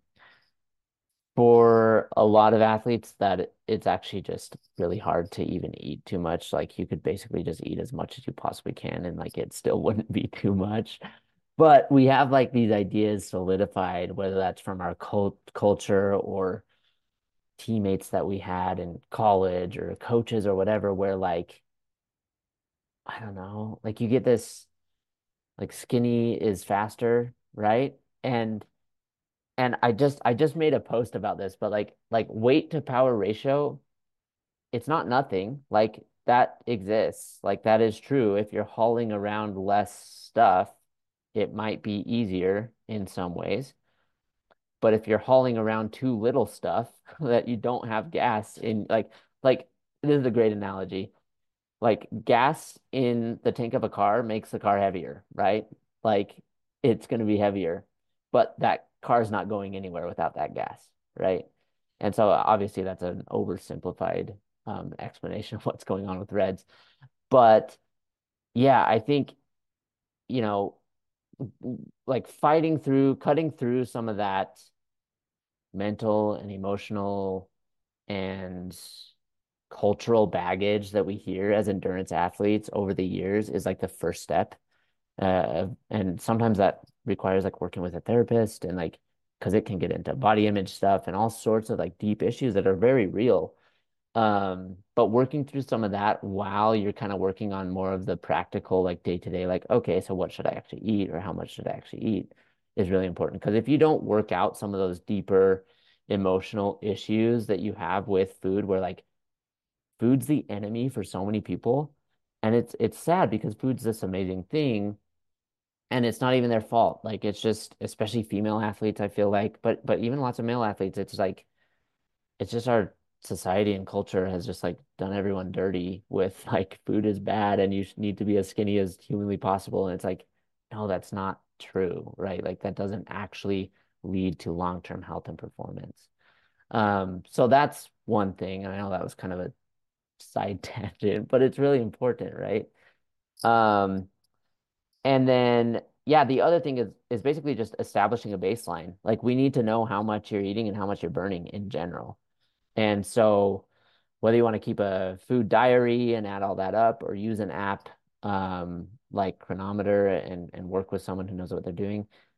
For a lot of athletes, that it's actually just really hard to even eat too much. Like you could basically just eat as much as you possibly can, and like it still wouldn't be too much. But we have like these ideas solidified, whether that's from our cult culture or teammates that we had in college or coaches or whatever, where like, I don't know, like you get this like skinny is faster, right? And and I just I just made a post about this, but like like weight to power ratio, it's not nothing. Like that exists. Like that is true. If you're hauling around less stuff, it might be easier in some ways. But if you're hauling around too little stuff that you don't have gas in, like like this is a great analogy. Like gas in the tank of a car makes the car heavier, right? Like it's going to be heavier, but that car is not going anywhere without that gas, right? And so obviously that's an oversimplified um, explanation of what's going on with reds. But yeah, I think, you know, like fighting through, cutting through some of that mental and emotional and cultural baggage that we hear as endurance athletes over the years is like the first step. Uh, and sometimes that requires like working with a therapist and like, because it can get into body image stuff and all sorts of like deep issues that are very real. Um, but working through some of that while you're kind of working on more of the practical, like day to day, like, okay, so what should I actually eat or how much should I actually eat is really important. Because if you don't work out some of those deeper emotional issues that you have with food, where like food's the enemy for so many people. And it's it's sad because food's this amazing thing and it's not even their fault. Like it's just especially female athletes, I feel like, but but even lots of male athletes, it's like it's just our society and culture has just like done everyone dirty with like food is bad and you need to be as skinny as humanly possible. And it's like, no, that's not true, right? Like that doesn't actually lead to long-term health and performance. Um, so that's one thing. And I know that was kind of a side tangent, but it's really important, right? Um, and then yeah, the other thing is is basically just establishing a baseline. Like we need to know how much you're eating and how much you're burning in general. And so whether you want to keep a food diary and add all that up or use an app um, like Chronometer and and work with someone who knows what they're doing,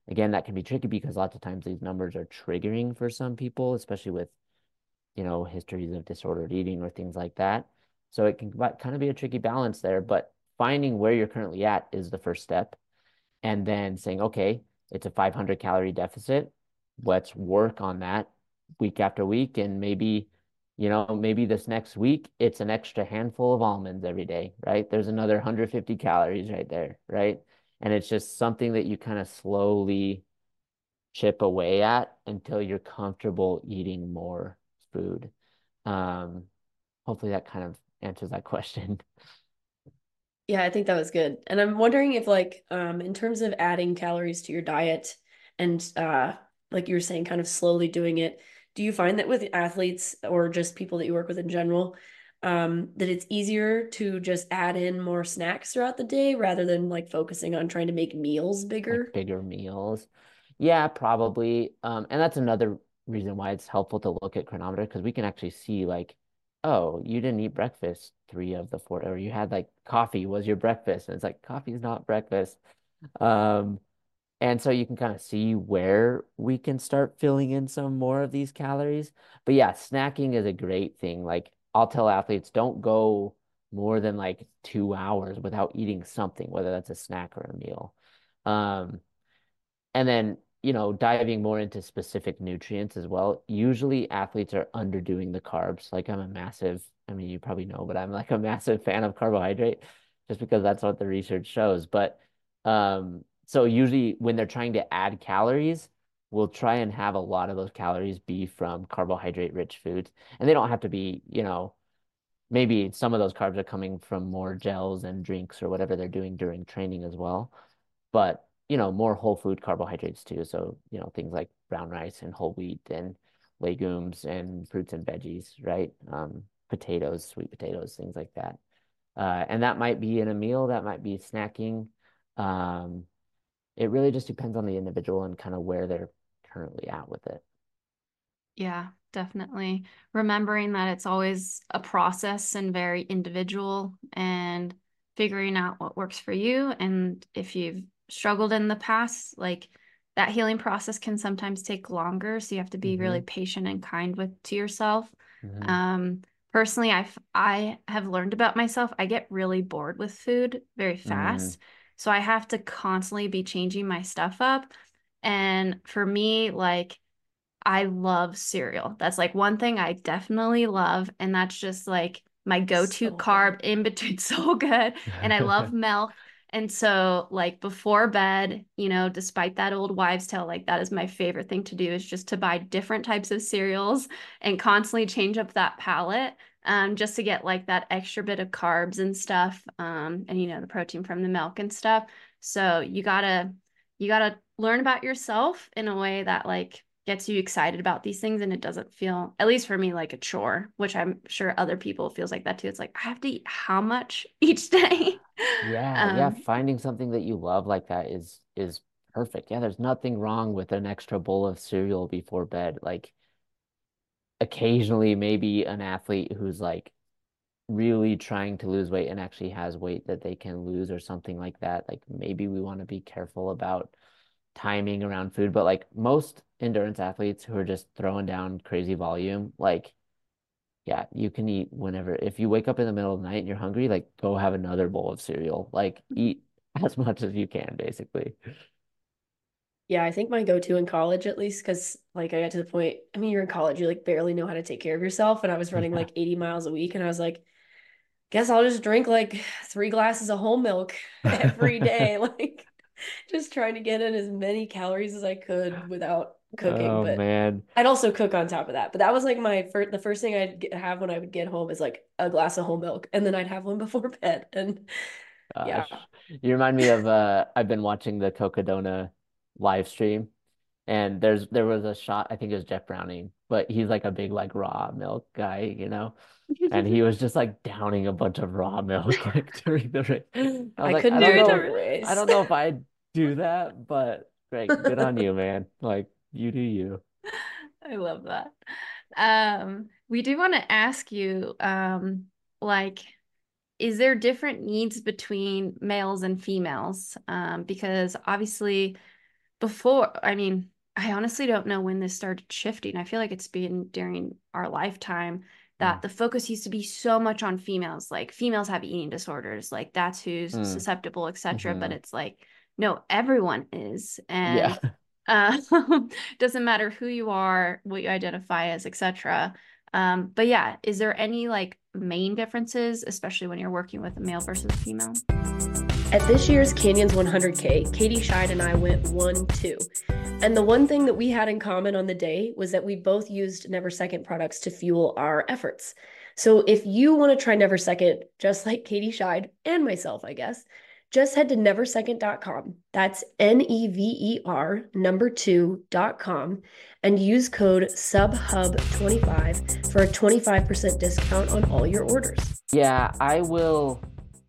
again, that can be tricky because lots of times these numbers are triggering for some people, especially with, you know, histories of disordered eating or things like that. So it can kind of be a tricky balance there, but finding where you're currently at is the first step. And then saying, okay, it's a five hundred calorie deficit. Let's work on that week after week. And maybe, you know, maybe this next week, it's an extra handful of almonds every day, right? There's another one hundred fifty calories right there, right? And it's just something that you kind of slowly chip away at until you're comfortable eating more food. Um, hopefully that kind of answers that question. Yeah, I think that was good. And I'm wondering if like um in terms of adding calories to your diet and uh like you were saying kind of slowly doing it, do you find that with athletes or just people that you work with in general, um that it's easier to just add in more snacks throughout the day rather than like focusing on trying to make meals Like bigger? bigger meals. Yeah, probably. Um, and that's another reason why it's helpful to look at Chronometer because we can actually see like, oh, you didn't eat breakfast three of the four, or you had like coffee was your breakfast. And it's like coffee is not breakfast. Um, and so you can kind of see where we can start filling in some more of these calories. But yeah, snacking is a great thing. Like I'll tell athletes, don't go more than like two hours without eating something, whether that's a snack or a meal. Um, and then, you know, diving more into specific nutrients as well. Usually athletes are underdoing the carbs. Like I'm a massive, I mean, you probably know, but I'm like a massive fan of carbohydrate just because that's what the research shows. But um, so usually when they're trying to add calories, we'll try and have a lot of those calories be from carbohydrate rich foods. And they don't have to be, you know, maybe some of those carbs are coming from more gels and drinks or whatever they're doing during training as well, but you know, more whole food carbohydrates too. So, you know, things like brown rice and whole wheat and legumes and fruits and veggies, right? Um, potatoes, sweet potatoes, things like that. Uh, and that might be in a meal, that might be snacking. Um, it really just depends on the individual and kind of where they're currently at with it. Yeah, definitely. Remembering that it's always a process and very individual and figuring out what works for you. And if you've struggled in the past, like that healing process can sometimes take longer. So you have to be really Hmm. patient and kind with to yourself. Hmm. Um, personally, I've I have learned about myself. I get really bored with food very Mm. fast. So I have to constantly be changing my stuff up. And for me, like I love cereal. That's like one thing I definitely love. And that's just like my go-to So good. carb in between. So good. And I love milk. And so, like before bed, you know, despite that old wives' tale, like that is my favorite thing to do is just to buy different types of cereals and constantly change up that palette, um, just to get like that extra bit of carbs and stuff, um, and you know, the protein from the milk and stuff. So you gotta you gotta learn about yourself in a way that like gets you excited about these things and it doesn't feel, at least for me, like a chore, which I'm sure other people feels like that too. It's like I have to eat how much each day? Yeah, yeah, um, finding something that you love like that is is perfect. Yeah, there's nothing wrong with an extra bowl of cereal before bed. Like occasionally maybe an athlete who's like really trying to lose weight and actually has weight that they can lose or something like that. Like maybe we want to be careful about timing around food, but like most endurance athletes who are just throwing down crazy volume, like yeah, you can eat whenever. If you wake up in the middle of the night and you're hungry, like go have another bowl of cereal. Like eat as much as you can, basically. Yeah, I think my go-to in college at least, because like I got to the point, I mean, you're in college, you like barely know how to take care of yourself. And I was running Yeah. like eighty miles a week, and I was like, guess I'll just drink like three glasses of whole milk every day. Like just trying to get in as many calories as I could without cooking. Oh But man. I'd also cook on top of that. But that was like my first, the first thing I'd get, have when I would get home is like a glass of whole milk, and then I'd have one before bed. And yeah, Gosh. You remind me of uh I've been watching the Cocodona live stream and there's there was a shot, I think it was Jeff Browning, but he's like a big like raw milk guy, you know? And he was just like downing a bunch of raw milk like during the race. I was I like, I couldn't do don't it during during the the know, I race. don't know if I'd do that, but great, good on you, man. Like you do you. I love that. Um, we do want to ask you, um, like, is there different needs between males and females? Um, because obviously before, I mean, I honestly don't know when this started shifting. I feel like it's been during our lifetime Mm. that the focus used to be so much on females. Like females have eating disorders, like that's who's Mm. susceptible, et cetera. But Hmm. it's like, no, everyone is. Yeah. And uh doesn't matter who you are, what you identify as, et cetera. Um, but yeah, is there any like main differences, especially when you're working with a male versus a female? At this year's Canyons one hundred K, Katie Scheid and I went one two. And the one thing that we had in common on the day was that we both used Never Second products to fuel our efforts. So if you want to try Never Second, just like Katie Scheid and myself, I guess, just head to never second dot com. That's N E V E R number two dot com and use code SUBHUB twenty-five for a twenty-five percent discount on all your orders. Yeah, I will.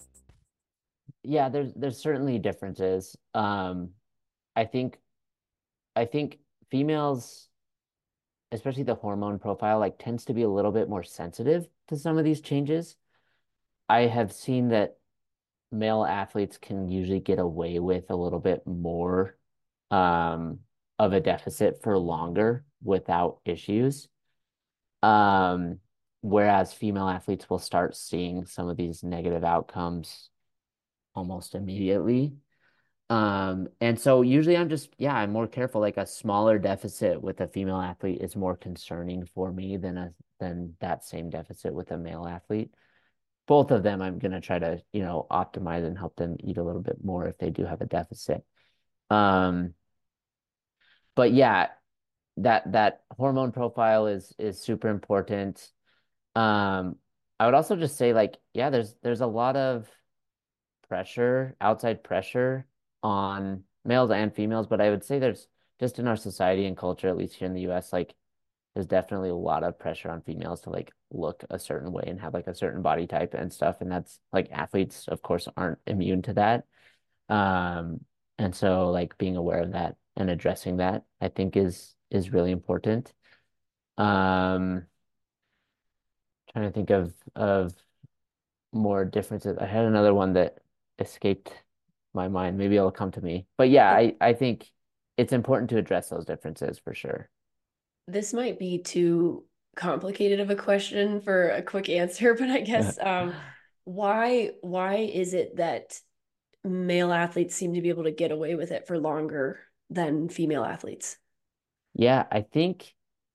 Yeah, there's there's certainly differences. Um, I think I think females, especially the hormone profile, like tends to be a little bit more sensitive to some of these changes. I have seen that male athletes can usually get away with a little bit more um, of a deficit for longer without issues. Um, Whereas female athletes will start seeing some of these negative outcomes almost immediately. Um, and so usually I'm just, yeah, I'm more careful. Like a smaller deficit with a female athlete is more concerning for me than a than that same deficit with a male athlete. Both of them, I'm gonna try to, you know, optimize and help them eat a little bit more if they do have a deficit. Um, but yeah, that that hormone profile is is super important. Um, I would also just say like, yeah, there's there's a lot of pressure, outside pressure on males and females, but I would say there's just in our society and culture, at least here in the U S, like there's definitely a lot of pressure on females to like look a certain way and have like a certain body type and stuff. And that's like athletes, of course, aren't immune to that. Um, and so like being aware of that and addressing that, I think is is really important. Um, Trying to think of of more differences. I had another one that escaped my mind. Maybe it'll come to me. But yeah, I, I think it's important to address those differences for sure. This might be too complicated of a question for a quick answer, but I guess um, why why is it that male athletes seem to be able to get away with it for longer than female athletes? Yeah, I think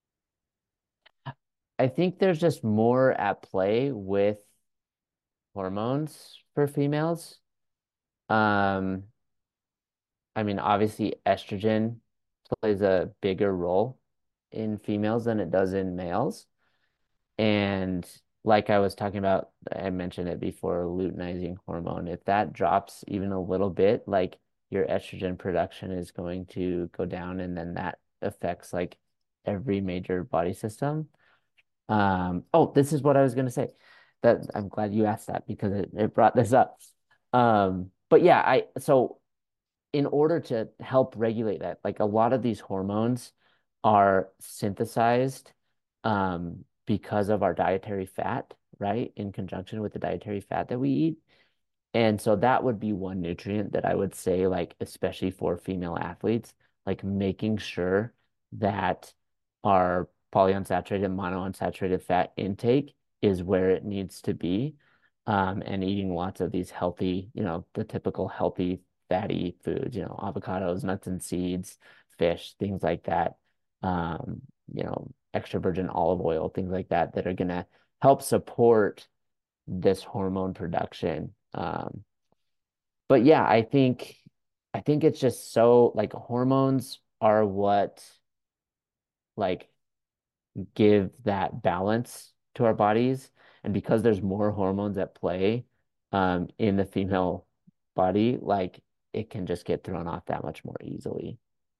I think there's just more at play with hormones for females. Um, I mean, obviously estrogen plays a bigger role in females than it does in males. And like I was talking about, I mentioned it before, luteinizing hormone. If that drops even a little bit, like your estrogen production is going to go down, and then that affects like every major body system. Um, oh, this is what I was going to say. That I'm glad you asked that because it, it brought this up. Um, but yeah, I so in order to help regulate that, like a lot of these hormones are synthesized um, because of our dietary fat, right? In conjunction with the dietary fat that we eat. And so that would be one nutrient that I would say, like, especially for female athletes, like making sure that our polyunsaturated, monounsaturated fat intake is where it needs to be. Um, and eating lots of these healthy, you know, the typical healthy fatty foods, you know, avocados, nuts and seeds, fish, things like that. Um, you know, extra virgin olive oil, things like that, that are gonna help support this hormone production. Um, but yeah, I think I think it's just so like hormones are what like give that balance to our bodies. And because there's more hormones at play um in the female body, like it can just get thrown off that much more easily.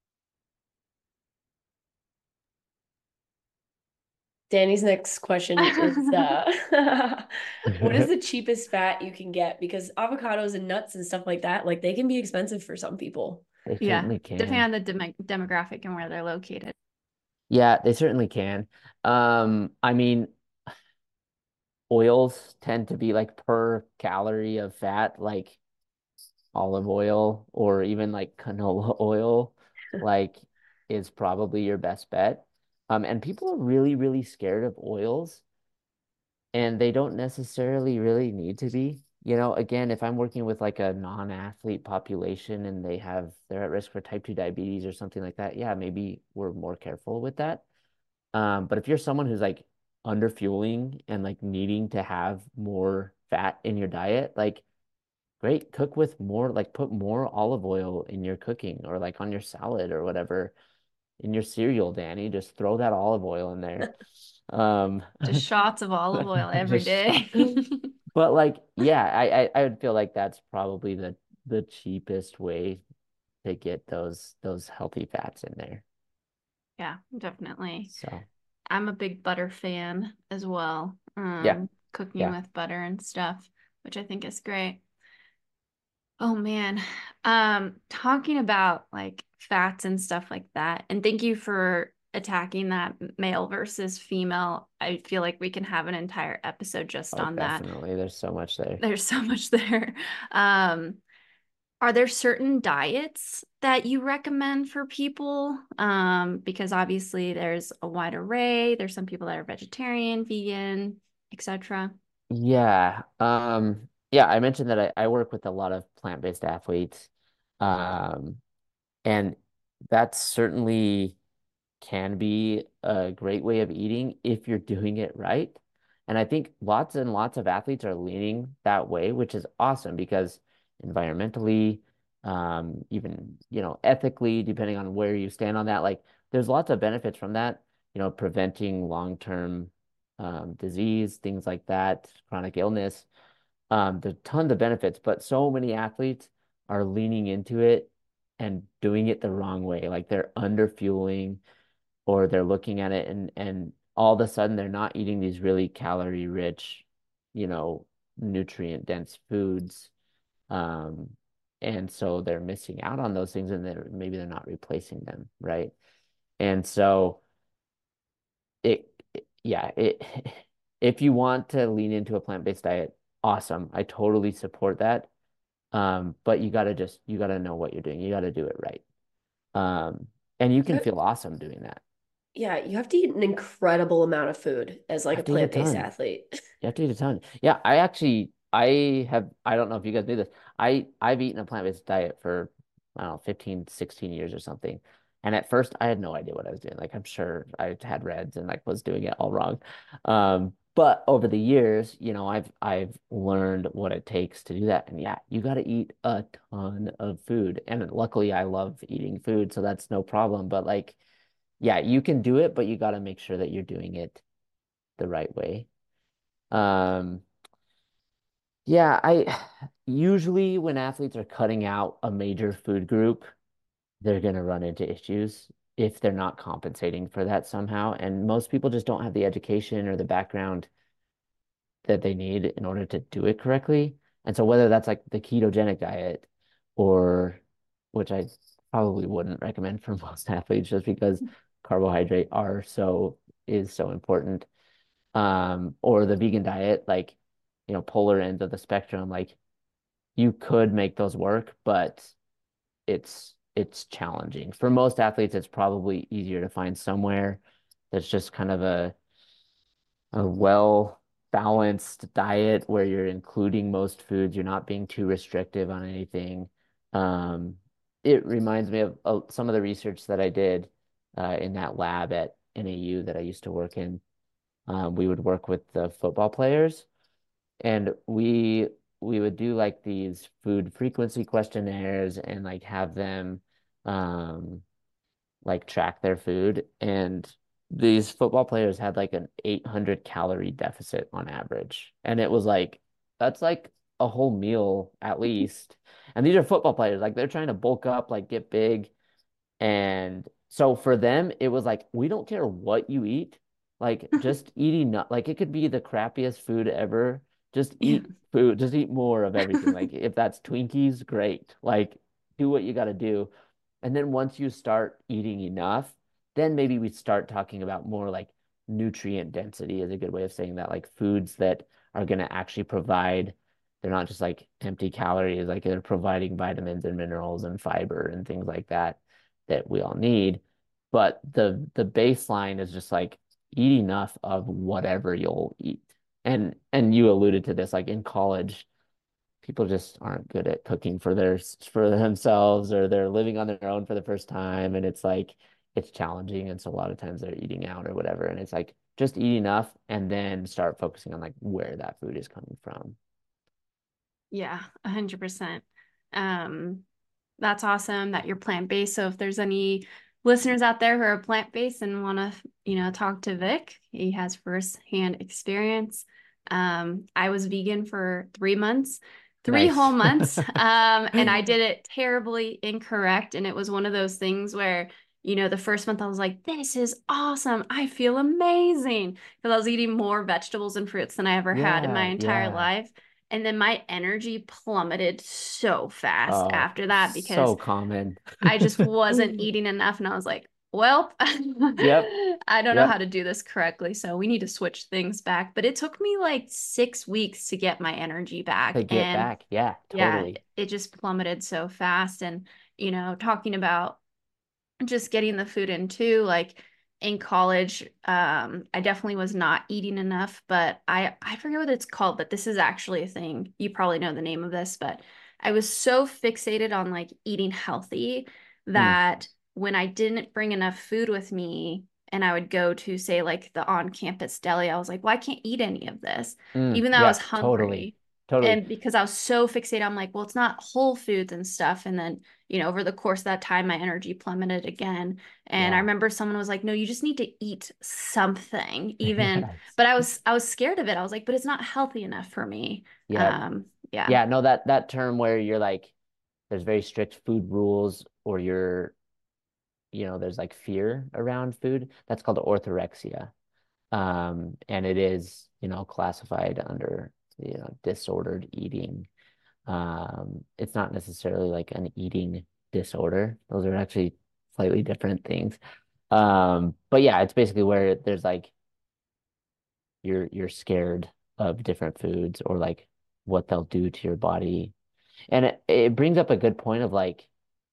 Danny's next question is uh, what is the cheapest fat you can get? Because avocados and nuts and stuff like that, like they can be expensive for some people. They Yeah, certainly depending can. on the dem demographic and where they're located. Yeah, they certainly can. Um, I mean, oils tend to be like per calorie of fat, like olive oil or even like canola oil like is probably your best bet. Um, and people are really, really scared of oils, and they don't necessarily really need to be. You know, again, if I'm working with like a non-athlete population and they have they're at risk for type two diabetes or something like that, yeah, maybe we're more careful with that. Um, but if you're someone who's like under fueling and like needing to have more fat in your diet, like great, cook with more, like put more olive oil in your cooking or like on your salad or whatever, in your cereal, Danny. Just throw that olive oil in there. Um, Just shots of olive oil every just, day. but like, yeah, I, I I would feel like that's probably the the cheapest way to get those those healthy fats in there. Yeah, definitely. So I'm a big butter fan as well. yeah, Um, cooking yeah. with butter and stuff, which I think is great. Oh man. Um, talking about like fats and stuff like that. And thank you for attacking that male versus female. I feel like we can have an entire episode just Oh, on that. definitely. There's so much there. There's so much there. Um, are there certain diets that you recommend for people? Um, because obviously there's a wide array. There's some people that are vegetarian, vegan, et cetera. Yeah. Um, yeah, I mentioned that I, I work with a lot of plant-based athletes. Um, and that's certainly can be a great way of eating if you're doing it right. And I think lots and lots of athletes are leaning that way, which is awesome because environmentally, um, even, you know, ethically, depending on where you stand on that, like there's lots of benefits from that, you know, preventing long-term um, disease, things like that, chronic illness. Um, there's tons of benefits, but so many athletes are leaning into it and doing it the wrong way. Like they're under fueling or they're looking at it and and all of a sudden they're not eating these really calorie rich, you know, nutrient dense foods. Um, and so they're missing out on those things and they're maybe they're not replacing them, right? And so it, it yeah, it if you want to lean into a plant-based diet, awesome. I totally support that. Um, but you gotta just you gotta know what you're doing. You gotta do it right. Um, and you can Yeah, feel awesome doing that. yeah, you have to eat an incredible amount of food as You like a have to eat a plant-based ton. athlete. You have to eat a ton. Yeah, I actually I have I don't know if you guys knew this. I I've eaten a plant-based diet for I don't know, fifteen, sixteen years or something. And at first I had no idea what I was doing. Like I'm sure I had reds and like was doing it all wrong. Um, but over the years, you know, I've I've learned what it takes to do that. And yeah, you got to eat a ton of food. And luckily I love eating food, so that's no problem. But like, yeah, you can do it, but you got to make sure that you're doing it the right way. Um, yeah, I usually when athletes are cutting out a major food group, they're going to run into issues if they're not compensating for that somehow. And most people just don't have the education or the background that they need in order to do it correctly. And so whether that's like the ketogenic diet or which I probably wouldn't recommend for most athletes just because carbohydrate are so is so important. Um, or the vegan diet, like, you know, polar ends of the spectrum, like you could make those work, but it's it's challenging. For most athletes, it's probably easier to find somewhere that's just kind of a a well balanced diet where you're including most foods, you're not being too restrictive on anything. Um, it reminds me of, of some of the research that I did uh, in that lab at N A U that I used to work in. Um, we would work with the football players and we we would do like these food frequency questionnaires and like have them um like track their food. And these football players had like an eight hundred calorie deficit on average. And it was like, that's like a whole meal at least. And these are football players, like they're trying to bulk up, like get big. And so for them, it was like, we don't care what you eat. Like just eat enough. Like it could be the crappiest food ever. Just Yeah. eat food. Just eat more of everything. Like if that's Twinkies, great. Like do what you got to do. And then once you start eating enough, then maybe we start talking about more like nutrient density is a good way of saying that, like foods that are going to actually provide, they're not just like empty calories, like they're providing vitamins and minerals and fiber and things like that. that we all need. But the the baseline is just like eat enough of whatever you'll eat. And and you alluded to this, like in college, people just aren't good at cooking for their for themselves, or they're living on their own for the first time, and it's like it's challenging, and so a lot of times they're eating out or whatever, and it's like just eat enough and then start focusing on like where that food is coming from. Yeah, a hundred percent. Um, that's awesome that you're plant-based. So if there's any listeners out there who are plant-based and want to, you know, talk to Vic, he has first-hand experience. Um, I was vegan for three months, three whole Nice. months. Um, and I did it terribly incorrect. And it was one of those things where, you know, the first month I was like, this is awesome. I feel amazing because I was eating more vegetables and fruits than I ever had in my Yeah, entire yeah. life. And then my energy plummeted so fast Oh, after that because so common. I just wasn't eating enough. And I was like, well, Yep, I don't know how yep. to do this correctly. So we need to switch things back. But it took me like six weeks to get my energy back. To get And back. Yeah, yeah, totally. it just plummeted so fast. And, you know, talking about just getting the food in too, like in college, um, I definitely was not eating enough, but I I forget what it's called, but this is actually a thing. You probably know the name of this, but I was so fixated on like eating healthy Mm, that when I didn't bring enough food with me and I would go to say like the on-campus deli, I was like, well, I can't eat any of this, mm, even though I was yep, totally. hungry. Totally. And because I was so fixated, I'm like, well, it's not whole foods and stuff. And then, you know, over the course of that time, my energy plummeted again. And I Yeah. remember someone was like, no, you just need to eat something, even, Yes. but I was, I was scared of it. I was like, but it's not healthy enough for me. Yep. Um, yeah. Yeah, no, that that term where you're like there's very strict food rules, or you're, you know, there's like fear around food. That's called orthorexia. Um, and it is, you know, classified under, you know, disordered eating. Um, it's not necessarily like an eating disorder. Those are actually slightly different things. Um, but yeah, it's basically where there's like you're you're scared of different foods, or like what they'll do to your body. And it, it brings up a good point of like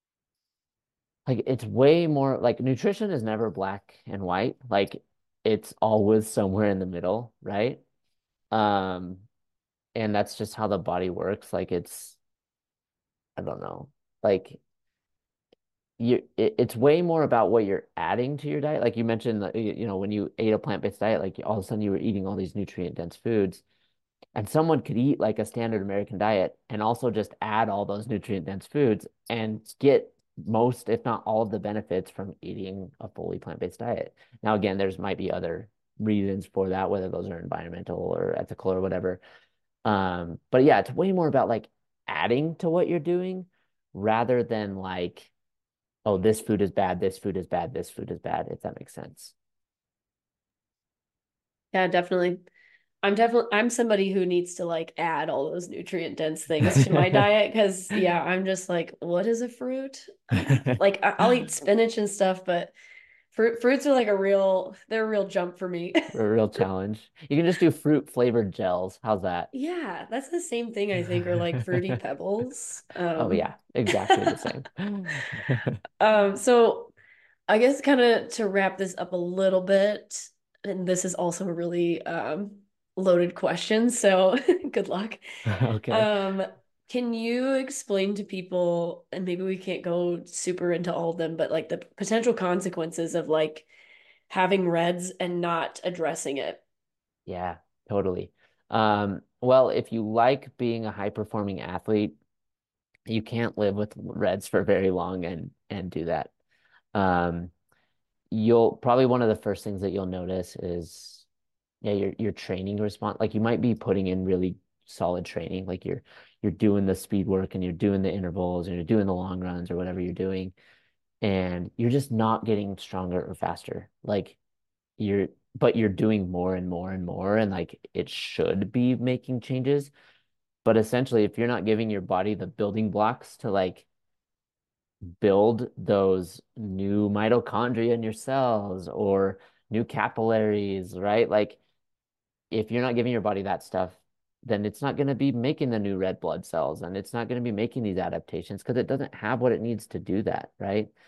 like it's way more like nutrition is never black and white. Like it's always somewhere in the middle, right? Um, and that's just how the body works. Like it's, I don't know. Like you it, it's way more about what you're adding to your diet. Like you mentioned, that, you know, when you ate a plant-based diet, like all of a sudden you were eating all these nutrient-dense foods. And someone could eat like a standard American diet and also just add all those nutrient-dense foods and get most, if not all, of the benefits from eating a fully plant-based diet. Now, again, there's might be other reasons for that, whether those are environmental or ethical or whatever. Um, but yeah, it's way more about like adding to what you're doing rather than like, oh, this food is bad, this food is bad, this food is bad, if that makes sense. Yeah, definitely. I'm definitely I'm somebody who needs to like add all those nutrient dense things to my diet because yeah, I'm just like, what is a fruit? Like I- I'll eat spinach and stuff, but fruit fruits are like a real they're a real jump for me. A real challenge. You can just do fruit flavored gels. How's that? Yeah, that's the same thing I think, or like fruity pebbles. Oh Um, yeah, exactly the same. um, so I guess kind of to wrap this up a little bit, and this is also a really um loaded question, so good luck. Okay. Um, can you explain to people, and maybe we can't go super into all of them, but like the potential consequences of like having reds and not addressing it? Yeah, totally. Um, well, if you like being a high performing athlete, you can't live with reds for very long and and do that. Um, you'll probably one of the first things that you'll notice is yeah, your your training response. Like you might be putting in really solid training, like you're you're doing the speed work and you're doing the intervals and you're doing the long runs or whatever you're doing, and you're just not getting stronger or faster. Like you're but you're doing more and more and more, and like it should be making changes. But essentially, if you're not giving your body the building blocks to like build those new mitochondria in your cells or new capillaries, right? Like if you're not giving your body that stuff, then it's not going to be making the new red blood cells, and it's not going to be making these adaptations because it doesn't have what it needs to do that, right?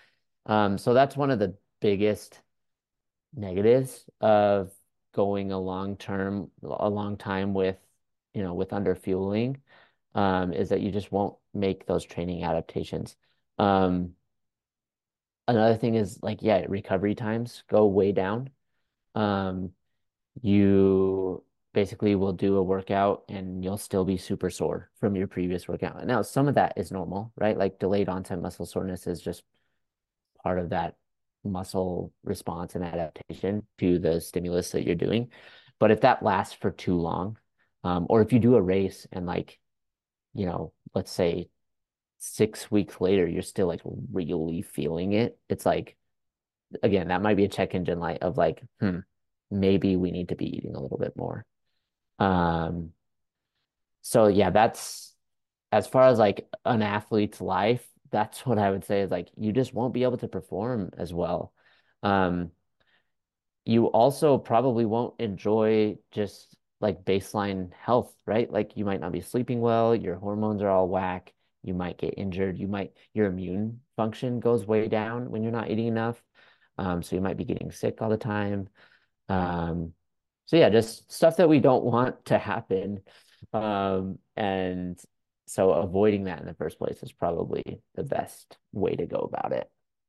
Um, so that's one of the biggest negatives of going a long term, a long time with, you know, with underfueling, um, is that you just won't make those training adaptations. Um, another thing is like, yeah, recovery times go way down. Um, you basically will do a workout and you'll still be super sore from your previous workout. Now, some of that is normal, right? Like delayed onset muscle soreness is just part of that muscle response and adaptation to the stimulus that you're doing. But if that lasts for too long, um, or if you do a race and like, you know, let's say six weeks later, you're still like really feeling it, it's like, again, that might be a check engine light of like, hmm, maybe we need to be eating a little bit more. Um, so yeah, that's as far as like an athlete's life, that's what I would say is like you just won't be able to perform as well. Um, you also probably won't enjoy just like baseline health, right? Like you might not be sleeping well, your hormones are all whack, you might get injured, you might your immune function goes way down when you're not eating enough. Um, so you might be getting sick all the time. Um, so yeah, just stuff that we don't want to happen. Um, and so avoiding that in the first place is probably the best way to go about it.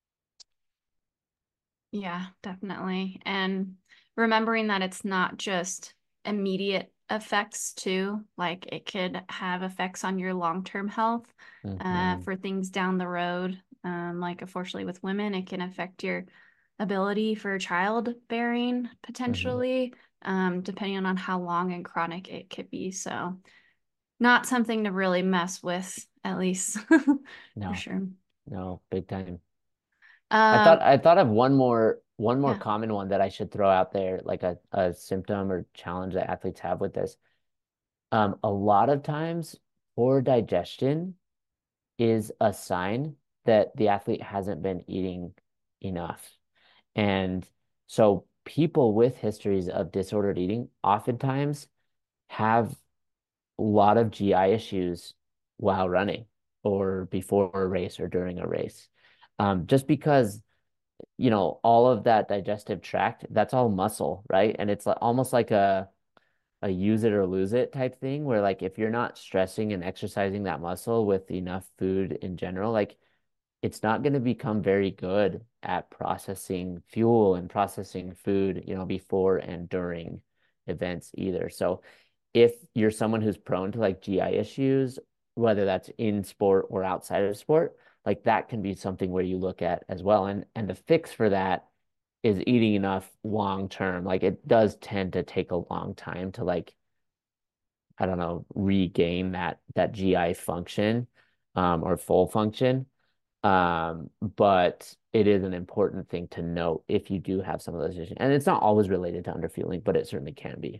Yeah, definitely. And remembering that it's not just immediate effects too, like it could have effects on your long-term health, uh, Hmm. for things down the road. Um, like unfortunately with women, it can affect your ability for childbearing Hmm. potentially, um, depending on how long and chronic it could be. So not something to really mess with, at least for No, sure. no, big time. I thought Um, I thought of one more one more yeah. common one that I should throw out there, like a, a symptom or challenge that athletes have with this. Um, a lot of times poor digestion is a sign that the athlete hasn't been eating enough. And so people with histories of disordered eating oftentimes have a lot of G I issues while running or before a race or during a race. Um, just because, you know, all of that digestive tract, that's all muscle, right? And it's like, almost like a a use it or lose it type thing where like if you're not stressing and exercising that muscle with enough food in general, like it's not going to become very good at processing fuel and processing food, you know, before and during events either. So if you're someone who's prone to like G I issues, whether that's in sport or outside of sport, like that can be something where you look at as well. And and the fix for that is eating enough long term. Like it does tend to take a long time to like, I don't know, regain that that G I function, um, or full function. Um, but it is an important thing to note if you do have some of those issues. And it's not always related to underfueling, but it certainly can be.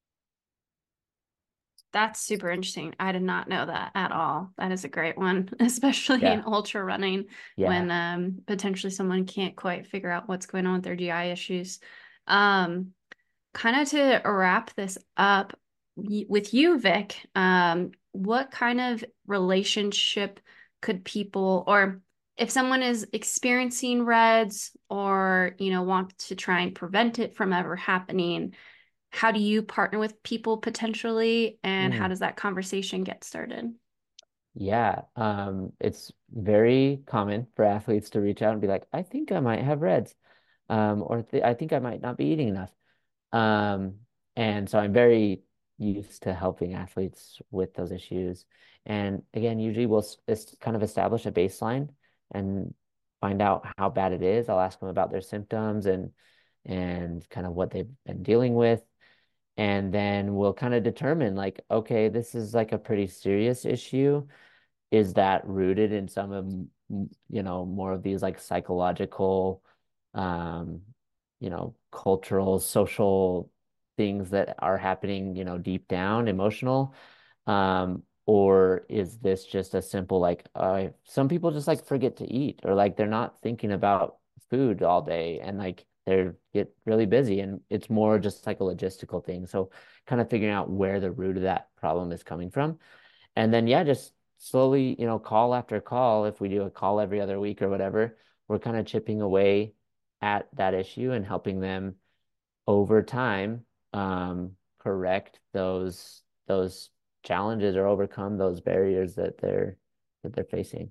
That's super interesting. I did not know that at all. That is a great one, especially in Yeah. ultra running Yeah. when um, potentially someone can't quite figure out what's going on with their G I issues. Um, kind of to wrap this up with you, Vic, um, what kind of relationship could people, or if someone is experiencing RED-S or, you know, want to try and prevent it from ever happening, how do you partner with people potentially, and how Mm. does that conversation get started? Yeah. Um, it's very common for athletes to reach out and be like, I think I might have RED-S, um, or th I think I might not be eating enough. Um, and so I'm very used to helping athletes with those issues. And again, usually we'll s- es- kind of establish a baseline and find out how bad it is. I'll ask them about their symptoms and and kind of what they've been dealing with. And then we'll kind of determine like, okay, this is like a pretty serious issue. Is that rooted in some of, m- you know, more of these like psychological, um, you know, cultural, social things that are happening, you know, deep down, emotional? Um, or is this just a simple like uh some people just like forget to eat or like they're not thinking about food all day and like they're get really busy and it's more just like a logistical thing. So kind of figuring out where the root of that problem is coming from. And then yeah, just slowly, you know, call after call, if we do a call every other week or whatever, we're kind of chipping away at that issue and helping them over time um, correct those those challenges or overcome those barriers that they're that they're facing.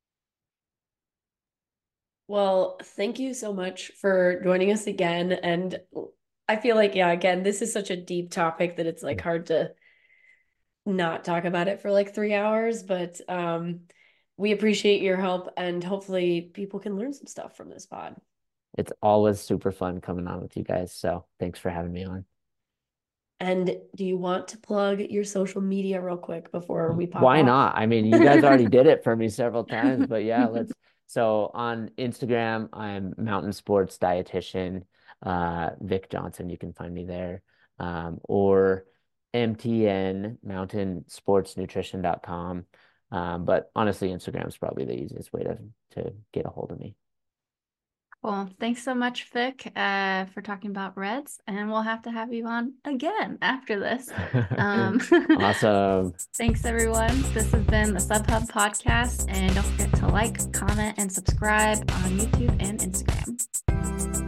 Well, thank you so much for joining us again. And I feel like, yeah, again, this is such a deep topic that it's like hard to not talk about it for like three hours. But um, we appreciate your help, and hopefully people can learn some stuff from this pod. It's always super fun coming on with you guys. So thanks for having me on. And do you want to plug your social media real quick before we pop Why off? not? I mean, you guys already did it for me several times, but yeah, let's. So on Instagram, I'm Mountain Sports Dietitian, uh, Vic Johnson. You can find me there, um, or M T N Mountain Sports Nutrition dot com. Um, but honestly, Instagram is probably the easiest way to to get a hold of me. Well, thanks so much, Vic, uh, for talking about Reds, and we'll have to have you on again after this. Um, Awesome. Thanks, everyone. This has been the SubHub Podcast, and don't forget to like, comment, and subscribe on YouTube and Instagram.